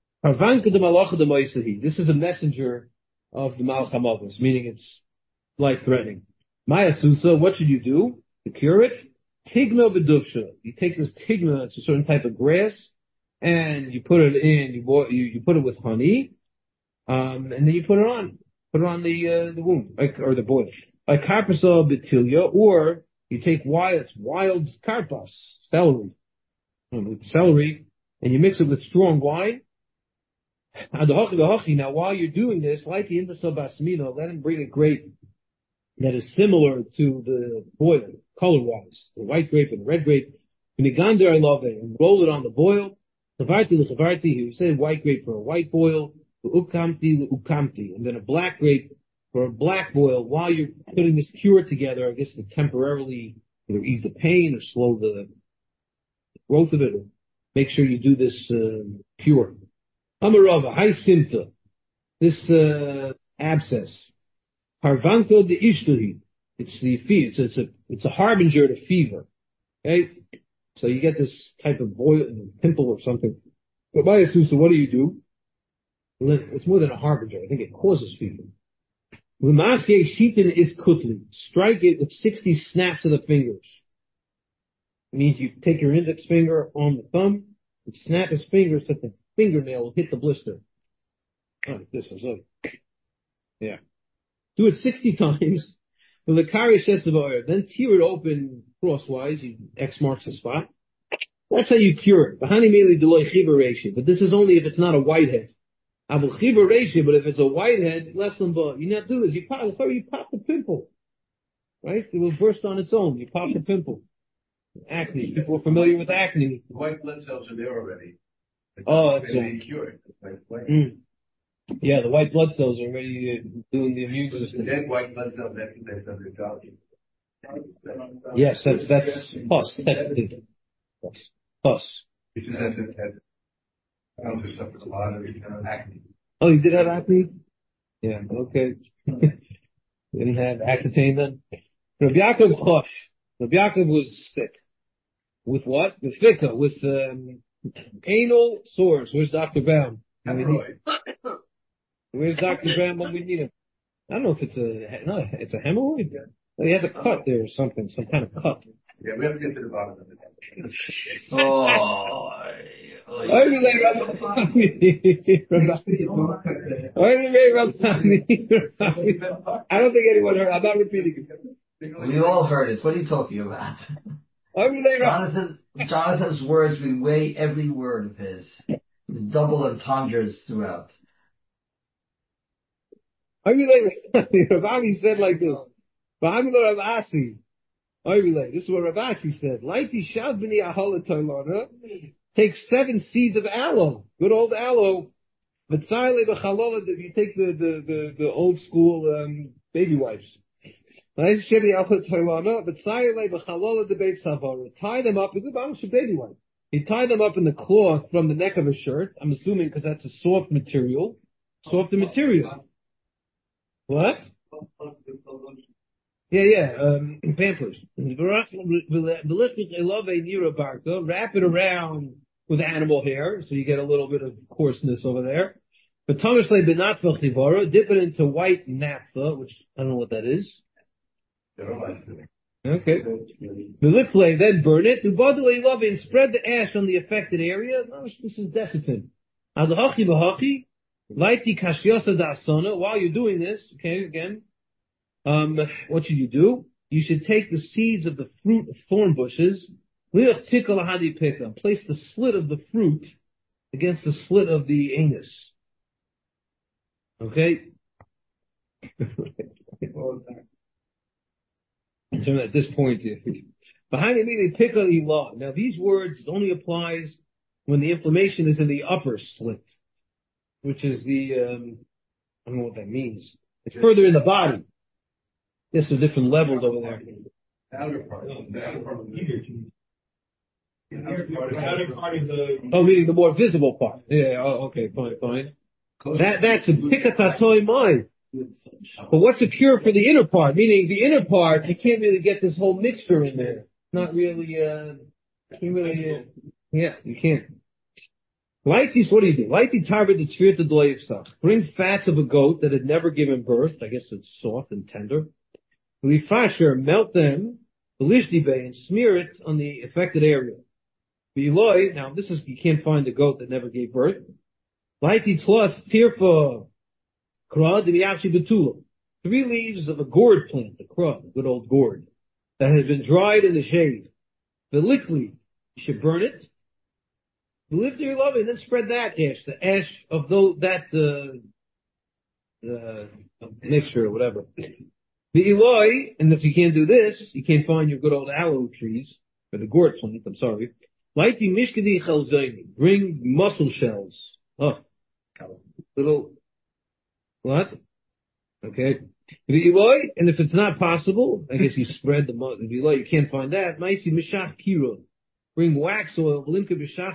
This is a messenger of the Malach HaMalchus, meaning it's life-threatening. Maya Susa, what should you do to cure it? Tigma b'dufsha. You take this tigma, it's a certain type of grass, and you put it in, you put it with honey, and then you put it on the wound, or the boil. Like karpasa betilia, or you take wild karpas, celery, and you mix it with strong wine. Now, while you're doing this, like the Indasa Basmino, let him bring a grape that is similar to the boil, color-wise, the white grape and the red grape. V'nigander I love it, and roll it on the boil. Chavarti, he would say white grape for a white boil, ukamti, and then a black grape for a black boil. While you're putting this cure together, I guess to temporarily either ease the pain or slow the growth of it, or make sure you do this cure. Amarava, high simta. This abscess. Harvanko de ishtahi. It's the fever. It's a harbinger to fever. Okay? So you get this type of pimple or something. But by Asusa, what do? It's more than a harbinger. I think it causes fever. Umaske shitin is kutli. Strike it with 60 snaps of the fingers. It means you take your index finger on the thumb and snap his fingers so that the fingernail will hit the blister. Oh, this is it. Yeah. Do it 60 times. With the kari shesavayr, then tear it open crosswise. X marks the spot. That's how you cure it. Bahani meli deloy chiba ratio. But this is only if it's not a whitehead. Avul chiba ratio, but if it's a whitehead, less than ba. You not do this. You pop the pimple. Right? It will burst on its own. You pop the pimple. Acne. People are familiar with acne. The white blood cells are there already. That's right. Cured. Yeah, the white blood cells are already doing the immune system. Dead white blood cells, that's their job. Yes, that's pus. Pus. This is as Elder suffered a lot of acne. Oh, you did have acne? Yeah, okay. Did he have Accutane then? Rabbi Yaakov Chosh. Rabbi Yaakov was sick. With what? With fika, with anal sores. Where's Dr. Baum? Hemorrhoid. Where's Dr. Graham when we need him? I don't know if it's it's a hemorrhoid. He has a cut there or something, some kind of cut. Yeah, we have to get to the bottom of it. I don't think anyone heard. I'm not repeating it. We all heard it. What are you talking about? Jonathan's words, we weigh every word of his. His double entendres throughout. Rav Ami said like this. This is what Rav Ashi said. Take 7 seeds of aloe, good old aloe. If you take the old school baby wipes. Tie them up with the baby wipe. He tied them up in the cloth from the neck of a shirt. I'm assuming because that's a soft material. Softer material. What? Pampers. Wrap it around with animal hair, so you get a little bit of coarseness over there. But dip it into white naphtha, which I don't know what that is. Okay. Then burn it. And spread the ash on the affected area. Oh, this is desitin. While you're doing this, okay, again, what should you do? You should take the seeds of the fruit of thorn bushes, place the slit of the fruit against the slit of the anus. Okay? At this point, behind immediately pick on Elah. Now these words only applies when the inflammation is in the upper slit, which is the, I don't know what that means. It's further in the body. There's some different levels over there. The outer part of the... Oh, meaning the more visible part. Yeah, okay, fine. That's a pikatatsoi mind. But what's a cure for the inner part? Meaning the inner part, you can't really get this whole mixture in there. Not really, you can't. Lighties, what do you do? Lighty target the tzvir to doyevsach. Bring fats of a goat that had never given birth. I guess it's soft and tender. Refasher, melt them, and smear it on the affected area. Now this is, you can't find a goat that never gave birth. Lighty plus tirfa, krad, betula. 3 leaves of a gourd plant, a krad, a good old gourd, that has been dried in the shade. Velikli, you should burn it. Lift your love and then spread that ash, the ash of that mixture or whatever. The Eloi, and if you can't do this, you can't find your good old aloe trees, or the gourd plant, I'm sorry. Lighty mishkadi chalzaini, bring mussel shells. Oh, little, what? Okay. The Eloi, and if it's not possible, I guess you spread the Eloi, you can't find that. Maisi mishach kiro. Bring wax oil, wrap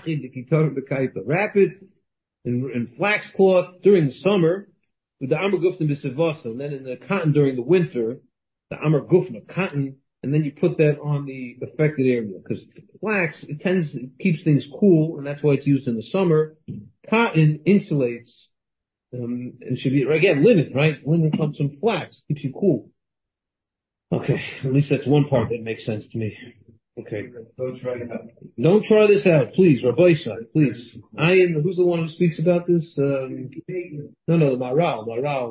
it in flax cloth during the summer, with the amar gufna b'sivasa, and then in the cotton during the winter, the amar gufna, cotton, and then you put that on the affected area, because flax, it keeps things cool, and that's why it's used in the summer. Cotton insulates, and should be, again, linen, right? Linen comes from flax, keeps you cool. Okay, at least that's one part that makes sense to me. Okay. Don't try it out. Don't try this out, please, Rabbi Shai, please. Who's the one who speaks about this? No, the Maral.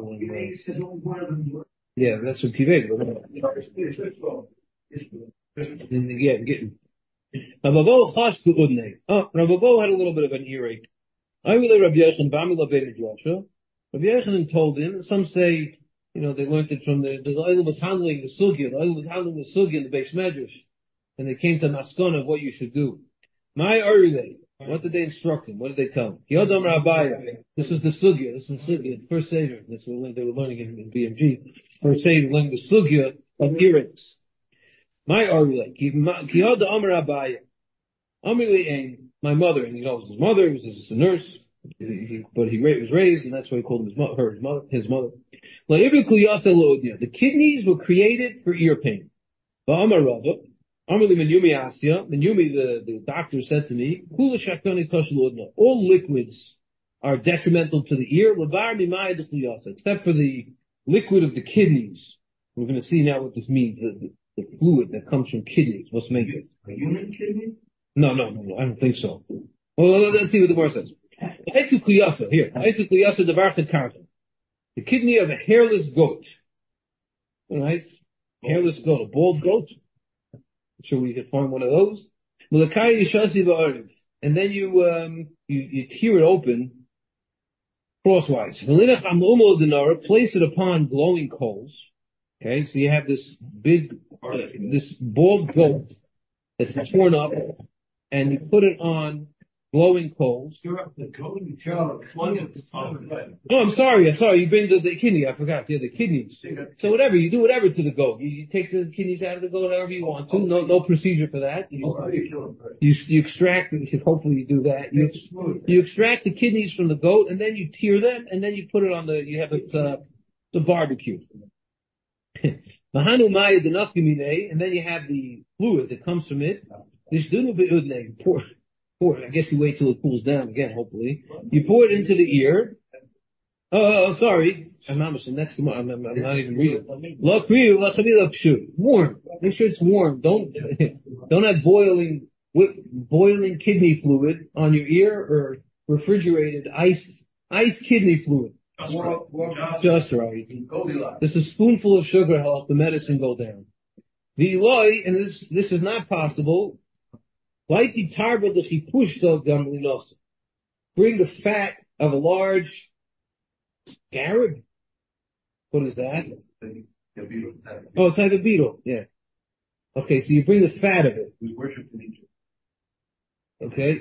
Yeah, that's what Kiveg. Yeah, getting. Rabbo had a little bit of an earache. I really Rabbi Yochanan told him, and some say, they learned it from the oil was handling the sugya. The oil was handling the sugya in the Beis Medrash. And they came to Maskon of what you should do. What did they instruct him? What did they tell him? Yodam Rabaya. This is the sugya. The first Seder. That's what they were learning in BMG. First Seder, learning the sugya of earrings. My mother, and he knows his mother, he was a nurse, but he was raised, and that's why he called him his mother. The kidneys were created for ear pain. Menyumi, the doctor said to me, all liquids are detrimental to the ear, except for the liquid of the kidneys. We're going to see now what this means, the fluid that comes from kidneys. What's make it? A human kidney? No, I don't think so. Well, let's see what the word says. Here, the kidney of a hairless goat. Alright? Hairless goat, a bald goat. I'm sure we could find one of those. And then you tear it open crosswise. Place it upon glowing coals. Okay, so you have this this bald goat that's torn up, and you put it on glowing coals. Oh, I'm sorry. You bring the kidney. I forgot. Yeah, the kidneys. So whatever, you do whatever to the goat. You take the kidneys out of the goat however you want to. No procedure for that. You extract, hopefully you do that. You extract the kidneys from the goat, and then you tear them, and then you put it on the barbecue. And then you have the fluid that comes from it. Pour it. I guess you wait till it cools down again, hopefully. You pour it into the ear. Sorry. I'm not even reading. Warm. Make sure it's warm. Don't have boiling kidney fluid on your ear or refrigerated ice kidney fluid. Just right. Just a spoonful of sugar helps the medicine go down. The Eloi, and this is not possible. Bring the fat of a large scarab. What is that? Oh, type of beetle. Yeah. Okay, so you bring the fat of it. We worship in Egypt. Okay.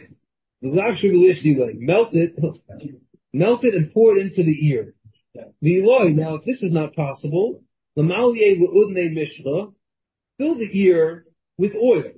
Melt it and pour it into the ear. The Eloi, now if this is not possible, fill the ear with oil.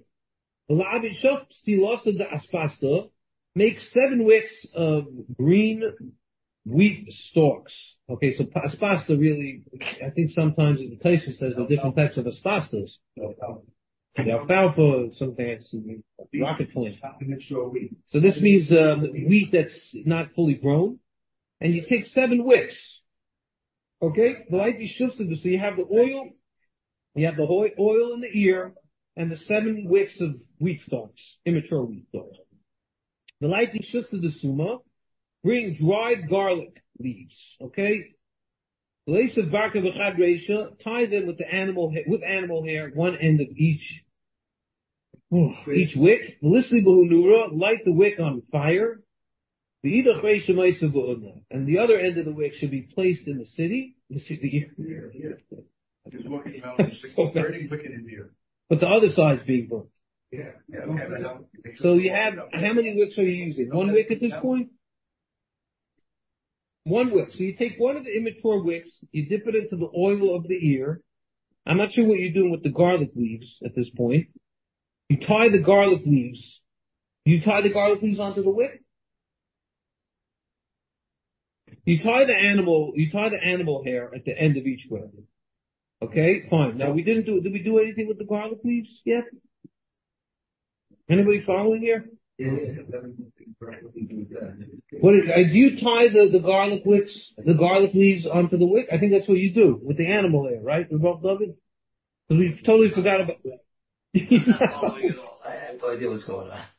Make 7 wicks of green wheat stalks. Okay, so aspasta really, I think sometimes the Taisa says there are different types of aspastas. The alfalfa, sometimes rocket plant. So this means wheat that's not fully grown. And you take 7 wicks. Okay? So you have the oil, oil in the ear, and the 7 wicks of wheat stalks, immature wheat stalks. The lighty shifts of the suma, bring dried garlic leaves, okay? Lace of bark of a chadresha, tie them with animal hair, one end of each wick. Light the wick on fire. And the other end of the wick should be placed in the city. Just walking around burning wicked in here. But the other side's being burnt. Yeah. Okay. So you have, how many wicks are you using? 1 wick at this point? 1 wick. So you take one of the immature wicks, you dip it into the oil of the ear. I'm not sure what you're doing with the garlic leaves at this point. You tie the garlic leaves. You tie the garlic leaves onto the wick? You tie the animal hair at the end of each wick. Okay, fine. Now did we do anything with the garlic leaves yet? Anybody following here? Yeah. Do you tie the garlic leaves onto the wick? I think that's what you do with the animal hair, right? We both love it? Because we totally forgot about that. I have no idea what's going on.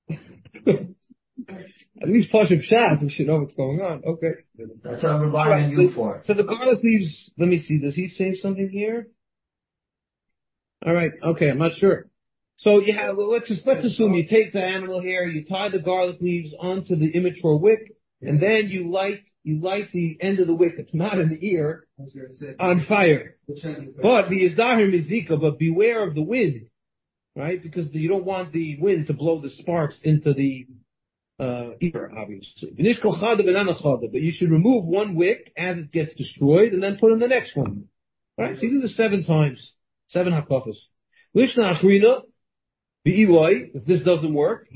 At least Pashup Shad, we should know what's going on. Okay. That's what I'm relying on you for. So the garlic leaves, let me see, does he say something here? Alright, okay, I'm not sure. So you have, let's assume you take the animal hair, you tie the garlic leaves onto the immature wick, and then you light the end of the wick that's not in the ear on fire. But beware of the wind, right? Because you don't want the wind to blow the sparks into the ear, obviously. But you should remove 1 wick as it gets destroyed and then put in the next one. Right? So you do this 7 times. 7 hakafas. Lishna achrina, Eloi, if this doesn't work,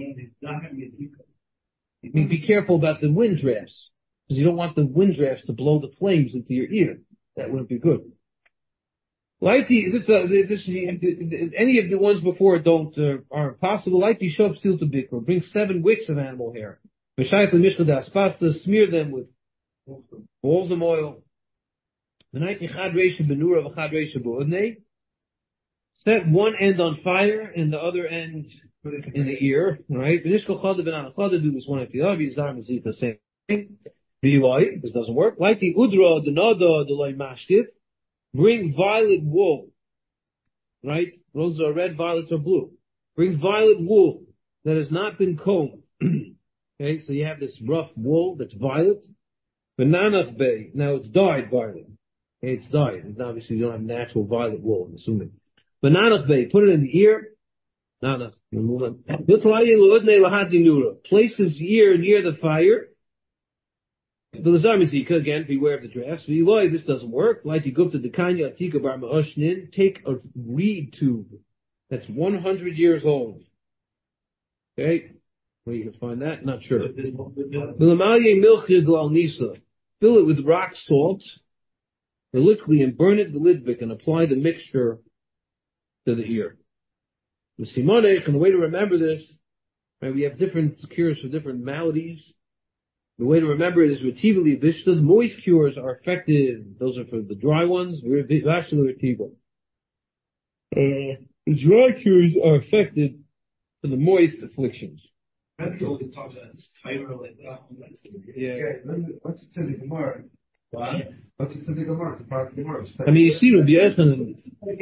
be careful about the wind drafts. Because you don't want the wind drafts to blow the flames into your ear. That wouldn't be good. Any of the ones before aren't possible. Like the shop still to bikra. Bring 7 wicks of animal hair. V'shayich l'mishcha da'aspasta, smear them with balsam oil. V'nayt yichad reisha benura v'chad reisha b'odnei. Set one end on fire and the other end in the ear, right? V'nishkol chada v'nana chada, do this one after the other. Yizar mezita, same thing. V'yiloi, this doesn't work. Like the udra, the nada, the loy mashtif. Bring violet wool, right? Roses are red, violets are blue. Bring violet wool that has not been combed. Okay, so you have this rough wool that's violet. Bananach bay, now it's dyed violet. Okay, it's dyed. And obviously you don't have natural violet wool, I'm assuming. Bananach bay, put it in the ear. Nanach, place his ear near the fire. Again, beware of the drafts. This doesn't work. Take a reed tube that's 100 years old. Okay? Where you can find that? Not sure. Fill it with rock salt, liquidly, and burn it lidvik, and apply the mixture to the ear. The simonech, and the way to remember this, right, we have different cures for different maladies. The way to remember it is retivally vishta. Moist cures are effective. Those are for the dry ones. The dry cures are effective for the moist afflictions. Always talks about this timer like that. Yeah. What's it to the Gemara? What's it to the Gemara? It's a part of the Gemara. I mean, you see Rabbi Yochanan.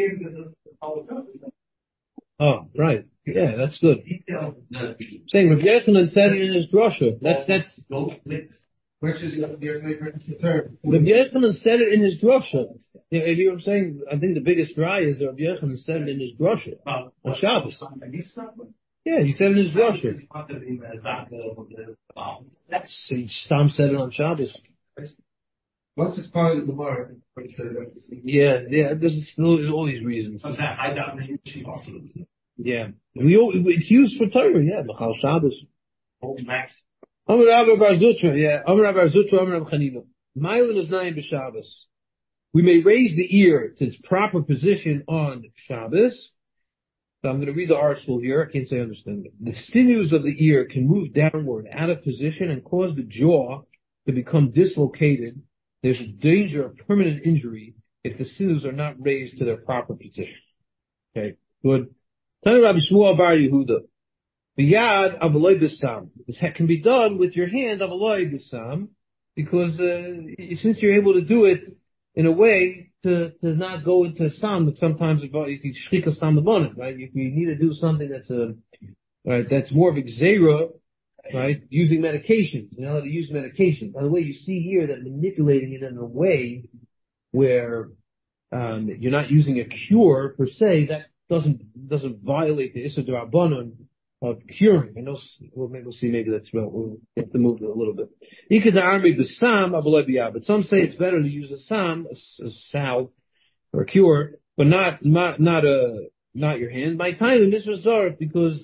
Oh, right. Yeah, that's good. Saying Rabbi Yochanan said it in his drasha. That's. Which is the term. Rabbi Yochanan said it in his drasha. You know what I'm saying? I think the biggest lie is that Rabbi Yochanan said it in his drasha on Shabbos. Yeah, he said it in his drasha. So Stam said it on Shabbos. What's it part of the Gemara? Yeah, this is all these reasons. Yeah. It's used for Torah, yeah, Machal Shabbos. Amar Rabbi Bar Zutra, yeah. Amar Rabbi Bar Zutra, Amar Rabbi Chanina. Ma'ilin is nine b'Shabbos. We may raise the ear to its proper position on Shabbos. So I'm going to read the article here. I can't say I understand it. The sinews of the ear can move downward out of position and cause the jaw to become dislocated. There's a danger of permanent injury if the sinews are not raised to their proper position. Okay, good. Tell Rabbi Shmuel Bar Yehuda. The yad avaloi b'sam. This can be done with your hand avaloi b'sam, because since you're able to do it in a way to not go into sam, but sometimes you can shrik a sam abonim, right? If you need to do something that's more of a gzeira, right? Using medication, you know how to use medication. By the way, you see here that manipulating it in a way where you're not using a cure per se, that doesn't violate the Issa D'Rabbanan of curing. I know, we'll see, maybe that's well, we'll have to move it a little bit. But some say it's better to use a salve, or a cure, but not your hand. My time in this resort, because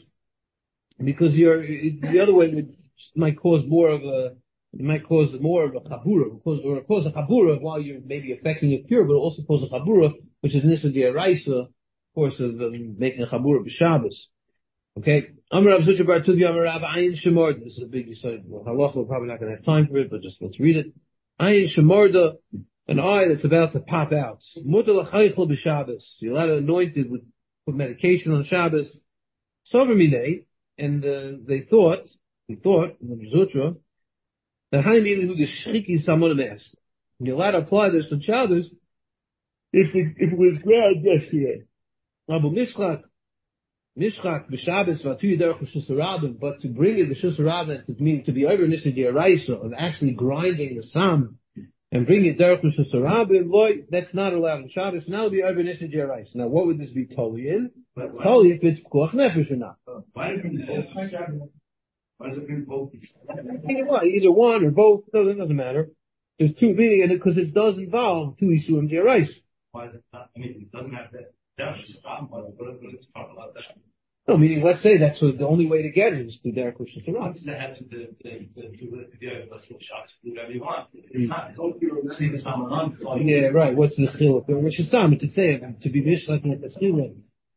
the other way might cause more of a chabura, cause a chabura while you're maybe affecting a cure, but also cause a chabura, which is Nisa D'Oraisa, of course, of making a chabura b'Shabbos. Okay. Amar Rav Zutra Bar Tuvia Amar Rav Ayin Shemorda. This is a big aside. Well, halacha, we're probably not going to have time for it, but just let's read it. Ayin Shemorda, an eye that's about to pop out. Mutar l'chaychel b'Shabbos. You're allowed to anoint it with medication on Shabbos. Sover minei, and they thought, Rav Zutra, that Hanim Elihu the Shriki Samon Me'as. You're allowed to apply this on Shabbos if it was ground yesterday. Abu Mishchak b'Shabbos v'atuyi derech Rishus Harabim, but to bring it Rishus Harabim to be over Nisa D'Oraisa, of actually grinding the sam and bring it derech Rishus Harabim, that's not allowed in Shabbos. Now it'll be over Nisa D'Oraisa. Now what would this be totally in? Totally if it's Pekuach Nefesh or not. Why does it mean both? Either one or both. No, it doesn't matter. There's two meaning in it because it does involve two Isurim D'Oraisa. Why is it not? I mean, it doesn't have that. Let's talk about that. No, meaning, let's say that's the only way to get it is through Derek Rishus Harabim. What's the head to do whatever you want? It's not, don't see the Salman. Yeah, right. What's the chiluk? Which is Sam to say to be mishlek like the chiluk.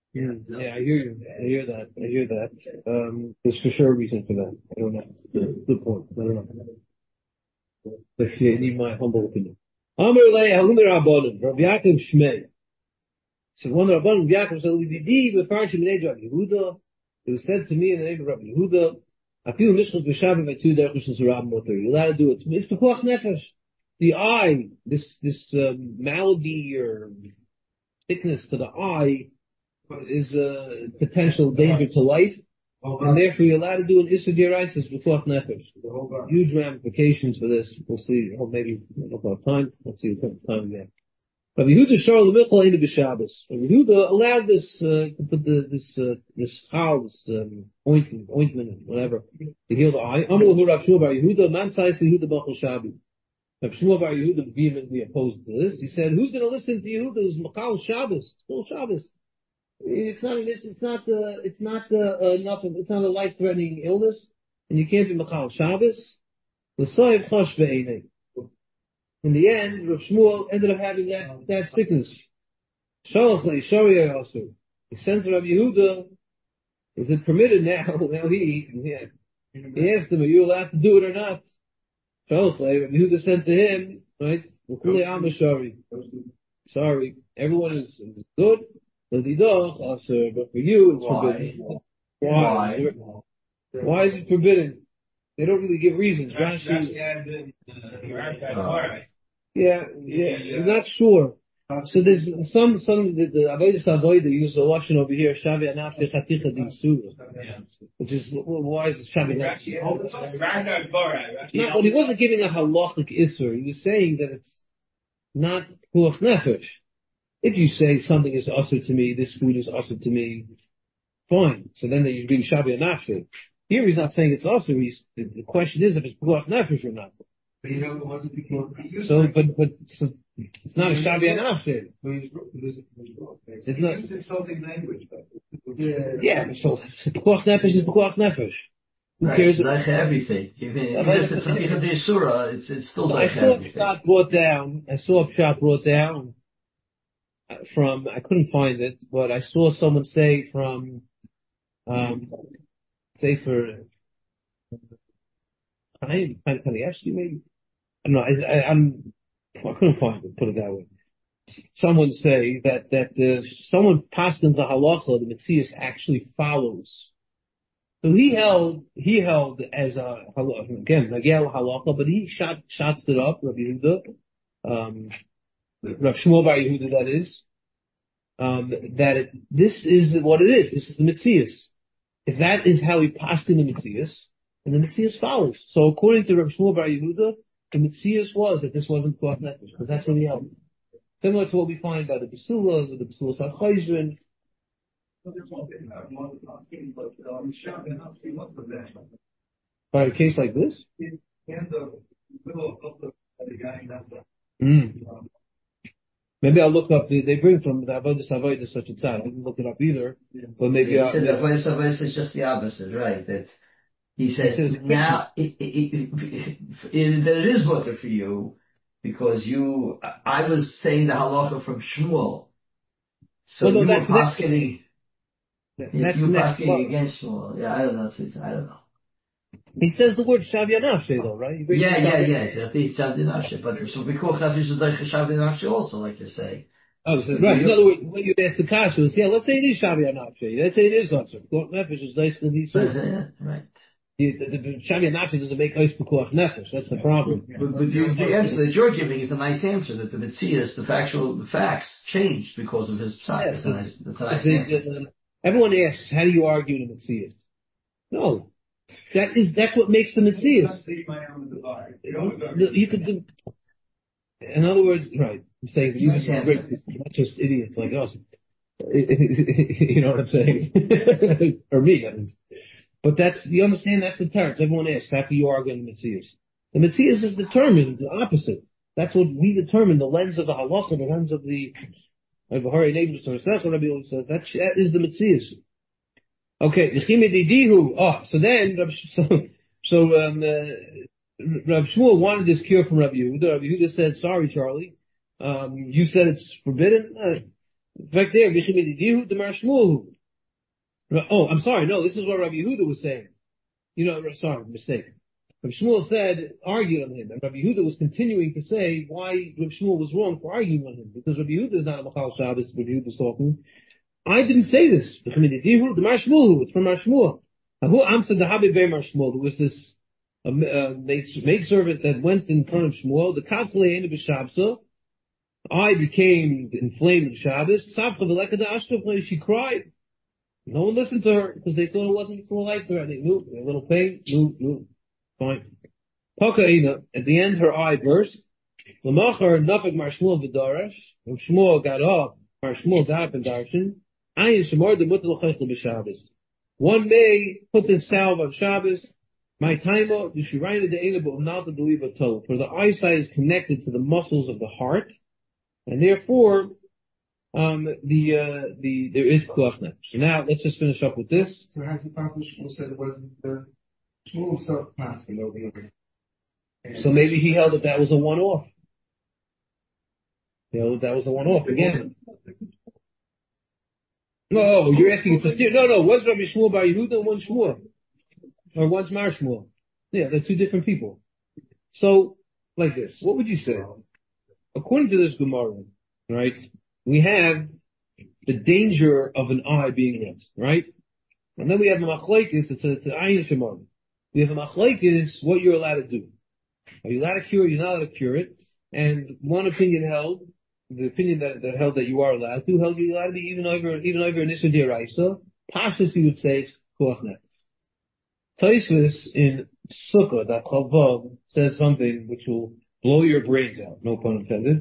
Yeah, I hear you. I hear that. There's for sure a reason for that. I don't know. Good point. I don't know. But you need my humble opinion. Amr lei halum rabbanim, Rabbi Yaakov Shmei. So one Rabbanim, Yaakov said, "Lididi b'farshim b'nei Rabbi Yehuda." It was said to me in the name of Rabbi Yehuda, "I feel mishchas b'shavim by two derechus and motor." You're allowed to do it. It's b'koach nefesh. The eye, this malady or sickness to the eye is a potential danger to life, and therefore you're allowed to do an Issa D'Oraisis b'koach nefesh. Huge ramifications for this. We'll see. Or maybe we'll have time. Let's see what time we have. Rabbi Yehuda Shar L'Michal Einu B'Shabbos. Rabbi Yehuda allowed this to put this ointment, whatever, to heal the eye. Amar Lahu Rav Shmuel Bar Yehuda Man Tzais Yehuda B'Chol Shabi. Rav Shmuel Bar Yehuda vehemently opposed to this. He said, "Who's going to listen to Yehuda who's Machal Shabbos? It's still Shabbos. It's not a life-threatening illness, and you can't be Machal Shabbos. L'soyev Chosh Ve'enei." In the end, Rav Shmuel ended up having that sickness. Shalachli, Shari also. He sent to Rabbi Yehuda, is it permitted now? Now he asked him, are you allowed to do it or not? Shalachli, Rabbi Yehuda sent to him, right? Sorry, everyone is good, but for you it's forbidden. Why is it forbidden? They don't really give reasons. I'm not sure. So there's the Avodah Savoy, they use the Lashon over here, Shavi Anafli Chaticha D'Isura, which is, why is it Shavi Anafli? No, but he wasn't giving a halachic Isur. He was saying that it's not Puach Nefesh. If you say something is usher to me, this food is usher to me, fine. So then you bring Shavi Anafli. Here he's not saying it's usher. The question is if it's Puach Nefesh or not. But you know, it wasn't before. So it's not a Shavi Anafshi. It's not. Used insulting language. Yeah, so B'koach Nefesh is B'koach Nefesh. Who cares? Like everything. Even if it's Surah, it's still like everything. I saw a pshat brought down from, I couldn't find it, but I saw someone say from, say for, Kanievsky maybe? I don't know, I couldn't find it, put it that way. Someone say that someone paskins a halacha, the Metzias actually follows. So he held as a halacha, again, Nagel halacha, but he shots it up, Rabbi Yehuda, Rav Shmuel Bar Yehuda, that is, this is what it is. This is the Metzias. If that is how he paskin the Metzias, and the Metzias follows. So according to Rav Shmuel Bar Yehuda, the Metzias was that this wasn't Puach Nefesh, because that's what he held. Similar to what we find by the Basulas, or the Basulas HaChayzrin. By a case like this? Maybe I'll look up, they bring from the Avodah Savoy such a tzad. I didn't look it up either, but maybe he said the Avodah Savoy is just the opposite, right? That he says now that it is mutter for you because I was saying the halacha from Shmuel, so you were paskening. You paskening against Shmuel. Yeah, I don't know. He says the word Shavi Anafshi though, right? Yeah. I think it's Shavi Anafshi, but so B'koach Nefesh is like Shavi Anafshi also, like you're saying. Oh, so, right. In other words, when you ask the kasha, let's say it is Shavi Anafshi. Let's say it is also. B'koach Nefesh is nice to be right. The Shavi Anafshi doesn't make ice B'koach Nefesh. That's the problem. But the answer that you're giving is the nice answer, that the Metzias, the facts changed because of his psak. Yes, that's a nice answer. Everyone asks, how do you argue the Metzias? No. That's what makes the Metzias. You could do, in other words, right, I'm saying, you not just idiots like us. You know what I'm saying? Or me, I mean. But you understand, that's the terms. Everyone asks, how can you argue in the Metzias? The Metzias is determined, the opposite. That's what we determine, the lens of the halacha, the lens of the Bahari Neighbors, that's what Rabbi says. That is the Metzias. Okay, so then, Rav Shmuel wanted this cure from Rabbi Yehuda. Rabbi Yehuda said, sorry, Charlie, you said it's forbidden. Right there, V'chimididihu Demar Shmuel. Oh, I'm sorry. No, this is what Rabbi Yehuda was saying. Sorry, mistake. Rabbi Shmuel argued on him, and Rabbi Yehuda was continuing to say why Rabbi Shmuel was wrong for arguing on him, because Rabbi Yehuda is not a Machal Shabbos. Rabbi Yehuda was talking. I didn't say this. It's from Mar Shmuel. Who answered the Habib Mar Shmuel? There was this maidservant that went in front of Shmuel. The Katzle Ena B'Shabsa. I became inflamed with Shabbos. She cried. No one listened to her because they thought it wasn't so like her. They knew a little pain. Fine. At the end, her eye burst. Lamachar nafik Mar Shmuel v'darash. When Shmuel got up, Mar Shmuel got up and darshan. Ayin shemar demutal chesed b'Shabbos. One may put the salve on Shabbos. My taimo d'shirayna de'ena b'umnalta d'liva tov. For the eyesight is connected to the muscles of the heart, and therefore, there is kuach nefesh. So now let's just finish up with this. So how's the Papa Shmuel said it wasn't Shmuel himself masking over here? So maybe he held that was a one-off. That was a one-off again. No, you're asking it's a steer. No, one's Rabbi Shmuel Bar Yehuda and one's Shmuel. Or one's Mar Shmuel. Yeah, they're two different people. So, like this, what would you say? According to this Gemara, right, we have the danger of an eye being lost, right? And then we have a machlekes, it's ayin shemar. We have a machlekes, what you're allowed to do. Are you allowed to cure it? You're not allowed to cure it. And one opinion held, the opinion that held that you are allowed to, held you're allowed to be even over an Issa D'Oraisa. Pashtus, you would say, it's koach nefesh. Tosfos in Sukkah, that Chavav, says something which will blow your brains out, no pun intended.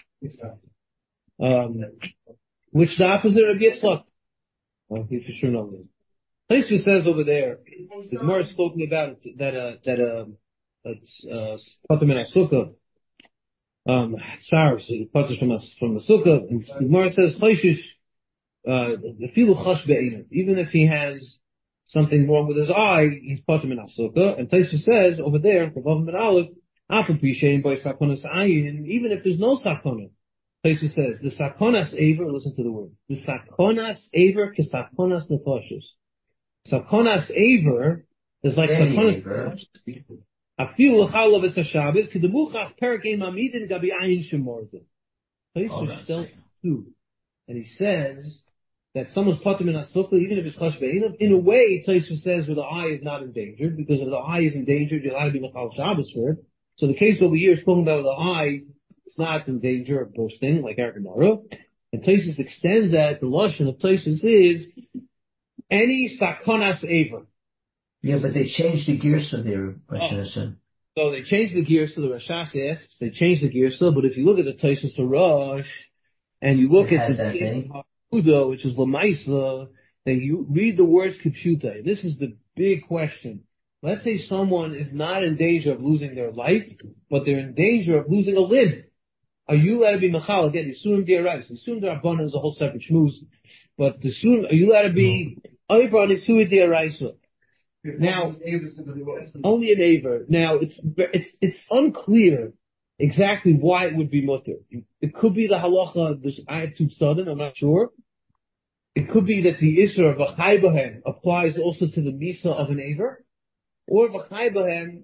Which the opposite of Yitzchak. You for sure know this. Tosfos says over there, the Gemara is talking about that Pater min HaSukkah, Tsar, so he puts from the Sukkah, and the Gemara says, the filu chash be'einav. Even if he has something wrong with his eye, he's Pater min HaSukkah. And Tosfos says over there, Chavav min Aleph, Afa Pishein by Sakonas Ayin, even if there's no Sakona. Tosfos says, the Sakonas Aver, listen to the word, the Sakonas Aver ke Sakonas Nefashos. Sakonas Aver is like Sakonas Nefashos. Afilu l'chalav es HaShabbos, k'demuchach perak ein mamidin gabi ayin shemordim. Tosfos still too. And he says that someone's Pater min HaSukkah, even if it's chash be'einav, in a way, Tosfos says where the eye is not endangered, because if the eye is endangered, you're allowed to be Mechal Shabbos for it. So the case over here is talking about the eye is not in danger of bursting, like our Gemara. And Tosfos extends that, the lashon of Tosfos is any sakonas aver. Yeah, but they changed the girsa there, Rasha. So they changed the girsa, the Rashash asks, they changed the girsa, but if you look at the Tosfos Rosh, and you look at the Udo, which is Lamaisa, then you read the words Kipshuta. This is the big question. Let's say someone is not in danger of losing their life, but they're in danger of losing a limb. Are you allowed to be Machal? Again, Yisurim D'Oraisa. Yisurim D'Rabbanan is a whole separate shmooze. But are you allowed to be over on Yisurim D'Oraisa? Now, only an Aver. Now, it's unclear exactly why it would be mutter. It could be the halacha, this ayatut sudden, I'm not sure. It could be that the Isra of V'chai B'hem applies also to the Misa of an Aver. Or V'chai B'hem,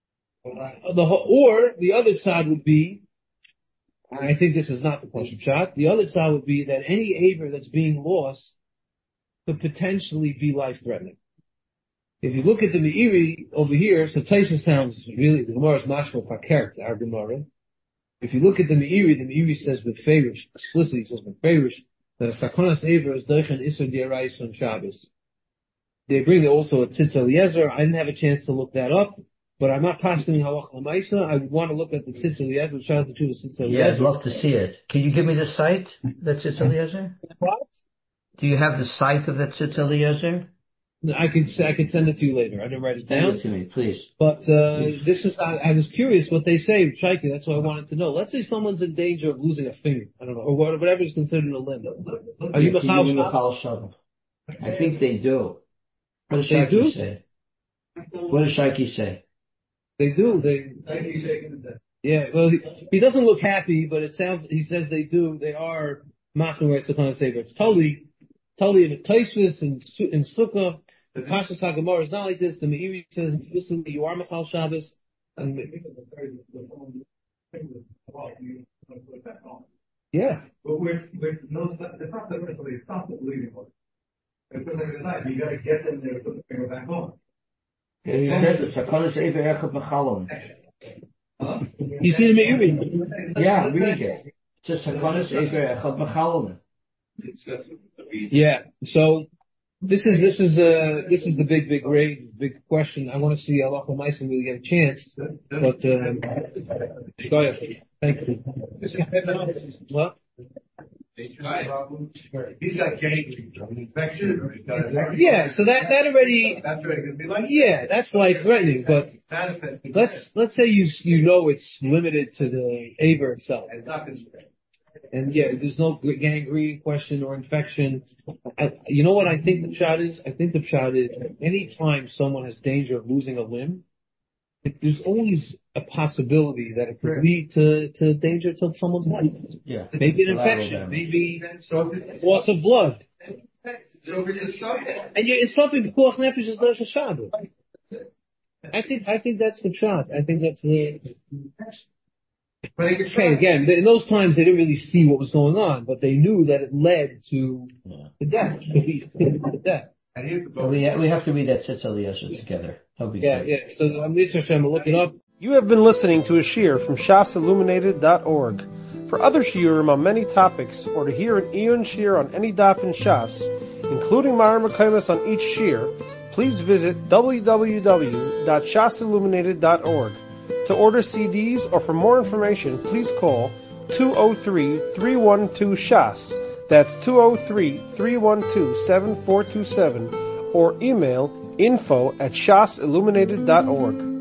or the other side would be, I think this is not the Pashut Pshat, the other side would be that any Aver that's being lost could potentially be life-threatening. If you look at the Meiri over here, so Tosfos sounds really, the Gemara is mashma fakert, our Gemara. If you look at the Meiri says with Ferish, explicitly says with Ferish, that a Sakonas Aver is Doichen Isser D'Oraisa on Shabbos. They bring also a Tzitz Eliezer. I didn't have a chance to look that up, but I'm not passing Halach L'Maisa. I would want to look at the Tzitz Eliezer, shout out to Tzitz Eliezer. Yeah, I'd love to see it. Can you give me the site, that Tzitz Eliezer? What? Do you have the site of that Tzitz Eliezer? I could send it to you later. I didn't write it down. Send it to me, please. But this is, I was curious what they say, Shaiki, that's what I wanted to know. Let's say someone's in danger of losing a finger, I don't know, or whatever is considered a limb. Are you Mechal Shabbos? I think they do. What does Shaiki say? What does Shaiki say? They do. Yeah, well, he doesn't look happy, but he says they do. They are Machnu writes the Sakana Sefer. It's totally in the Taisvis and in Sukkah. The Pashas HaGemara is not like this. The Meiri says explicitly you are Machal Shabbos. And yeah. But it's not that somebody stopped the bleeding. It's like the knife. You got to get them there to put the finger back on. You see the Meiri? Yeah, read it. It's a Sakanas Eber Echad B'Chalon. Yeah. So this is the big question. I want to see Halacha Ma'asim really get a chance, but thank you. What? He's got gangrene, infection, or he's got yeah. So that already. That's already going to be like. Yeah, that's life threatening. But let's say you know it's limited to the aver itself. It's not going to spread. And yeah, there's no gangrene question or infection. You know what I think the pshat is? I think the pshat is any time someone has danger of losing a limb, there's always a possibility that it could lead to danger to someone's life. Yeah. Maybe an infection, maybe loss of blood. So if it's something. And it's something because nefesh is not a Shabbos. I think that's the pshat. I think that's the. Okay, again, in those times they didn't really see what was going on, but they knew that it led to the death. The death. We have to read that Tzitz Eliezer together. That'll be great. Yeah. So I'm Hashem, look it up. You have been listening to a shiur from shasilluminated.org. For other shiurim on many topics, or to hear an Iyun shiur on any daf in Shas, including Ma'ar Mekaymas on each shiur, please visit www.shasilluminated.org. To order CDs or for more information, please call 203-312-SHAS. That's 203-312-7427 or email info@shasilluminated.org.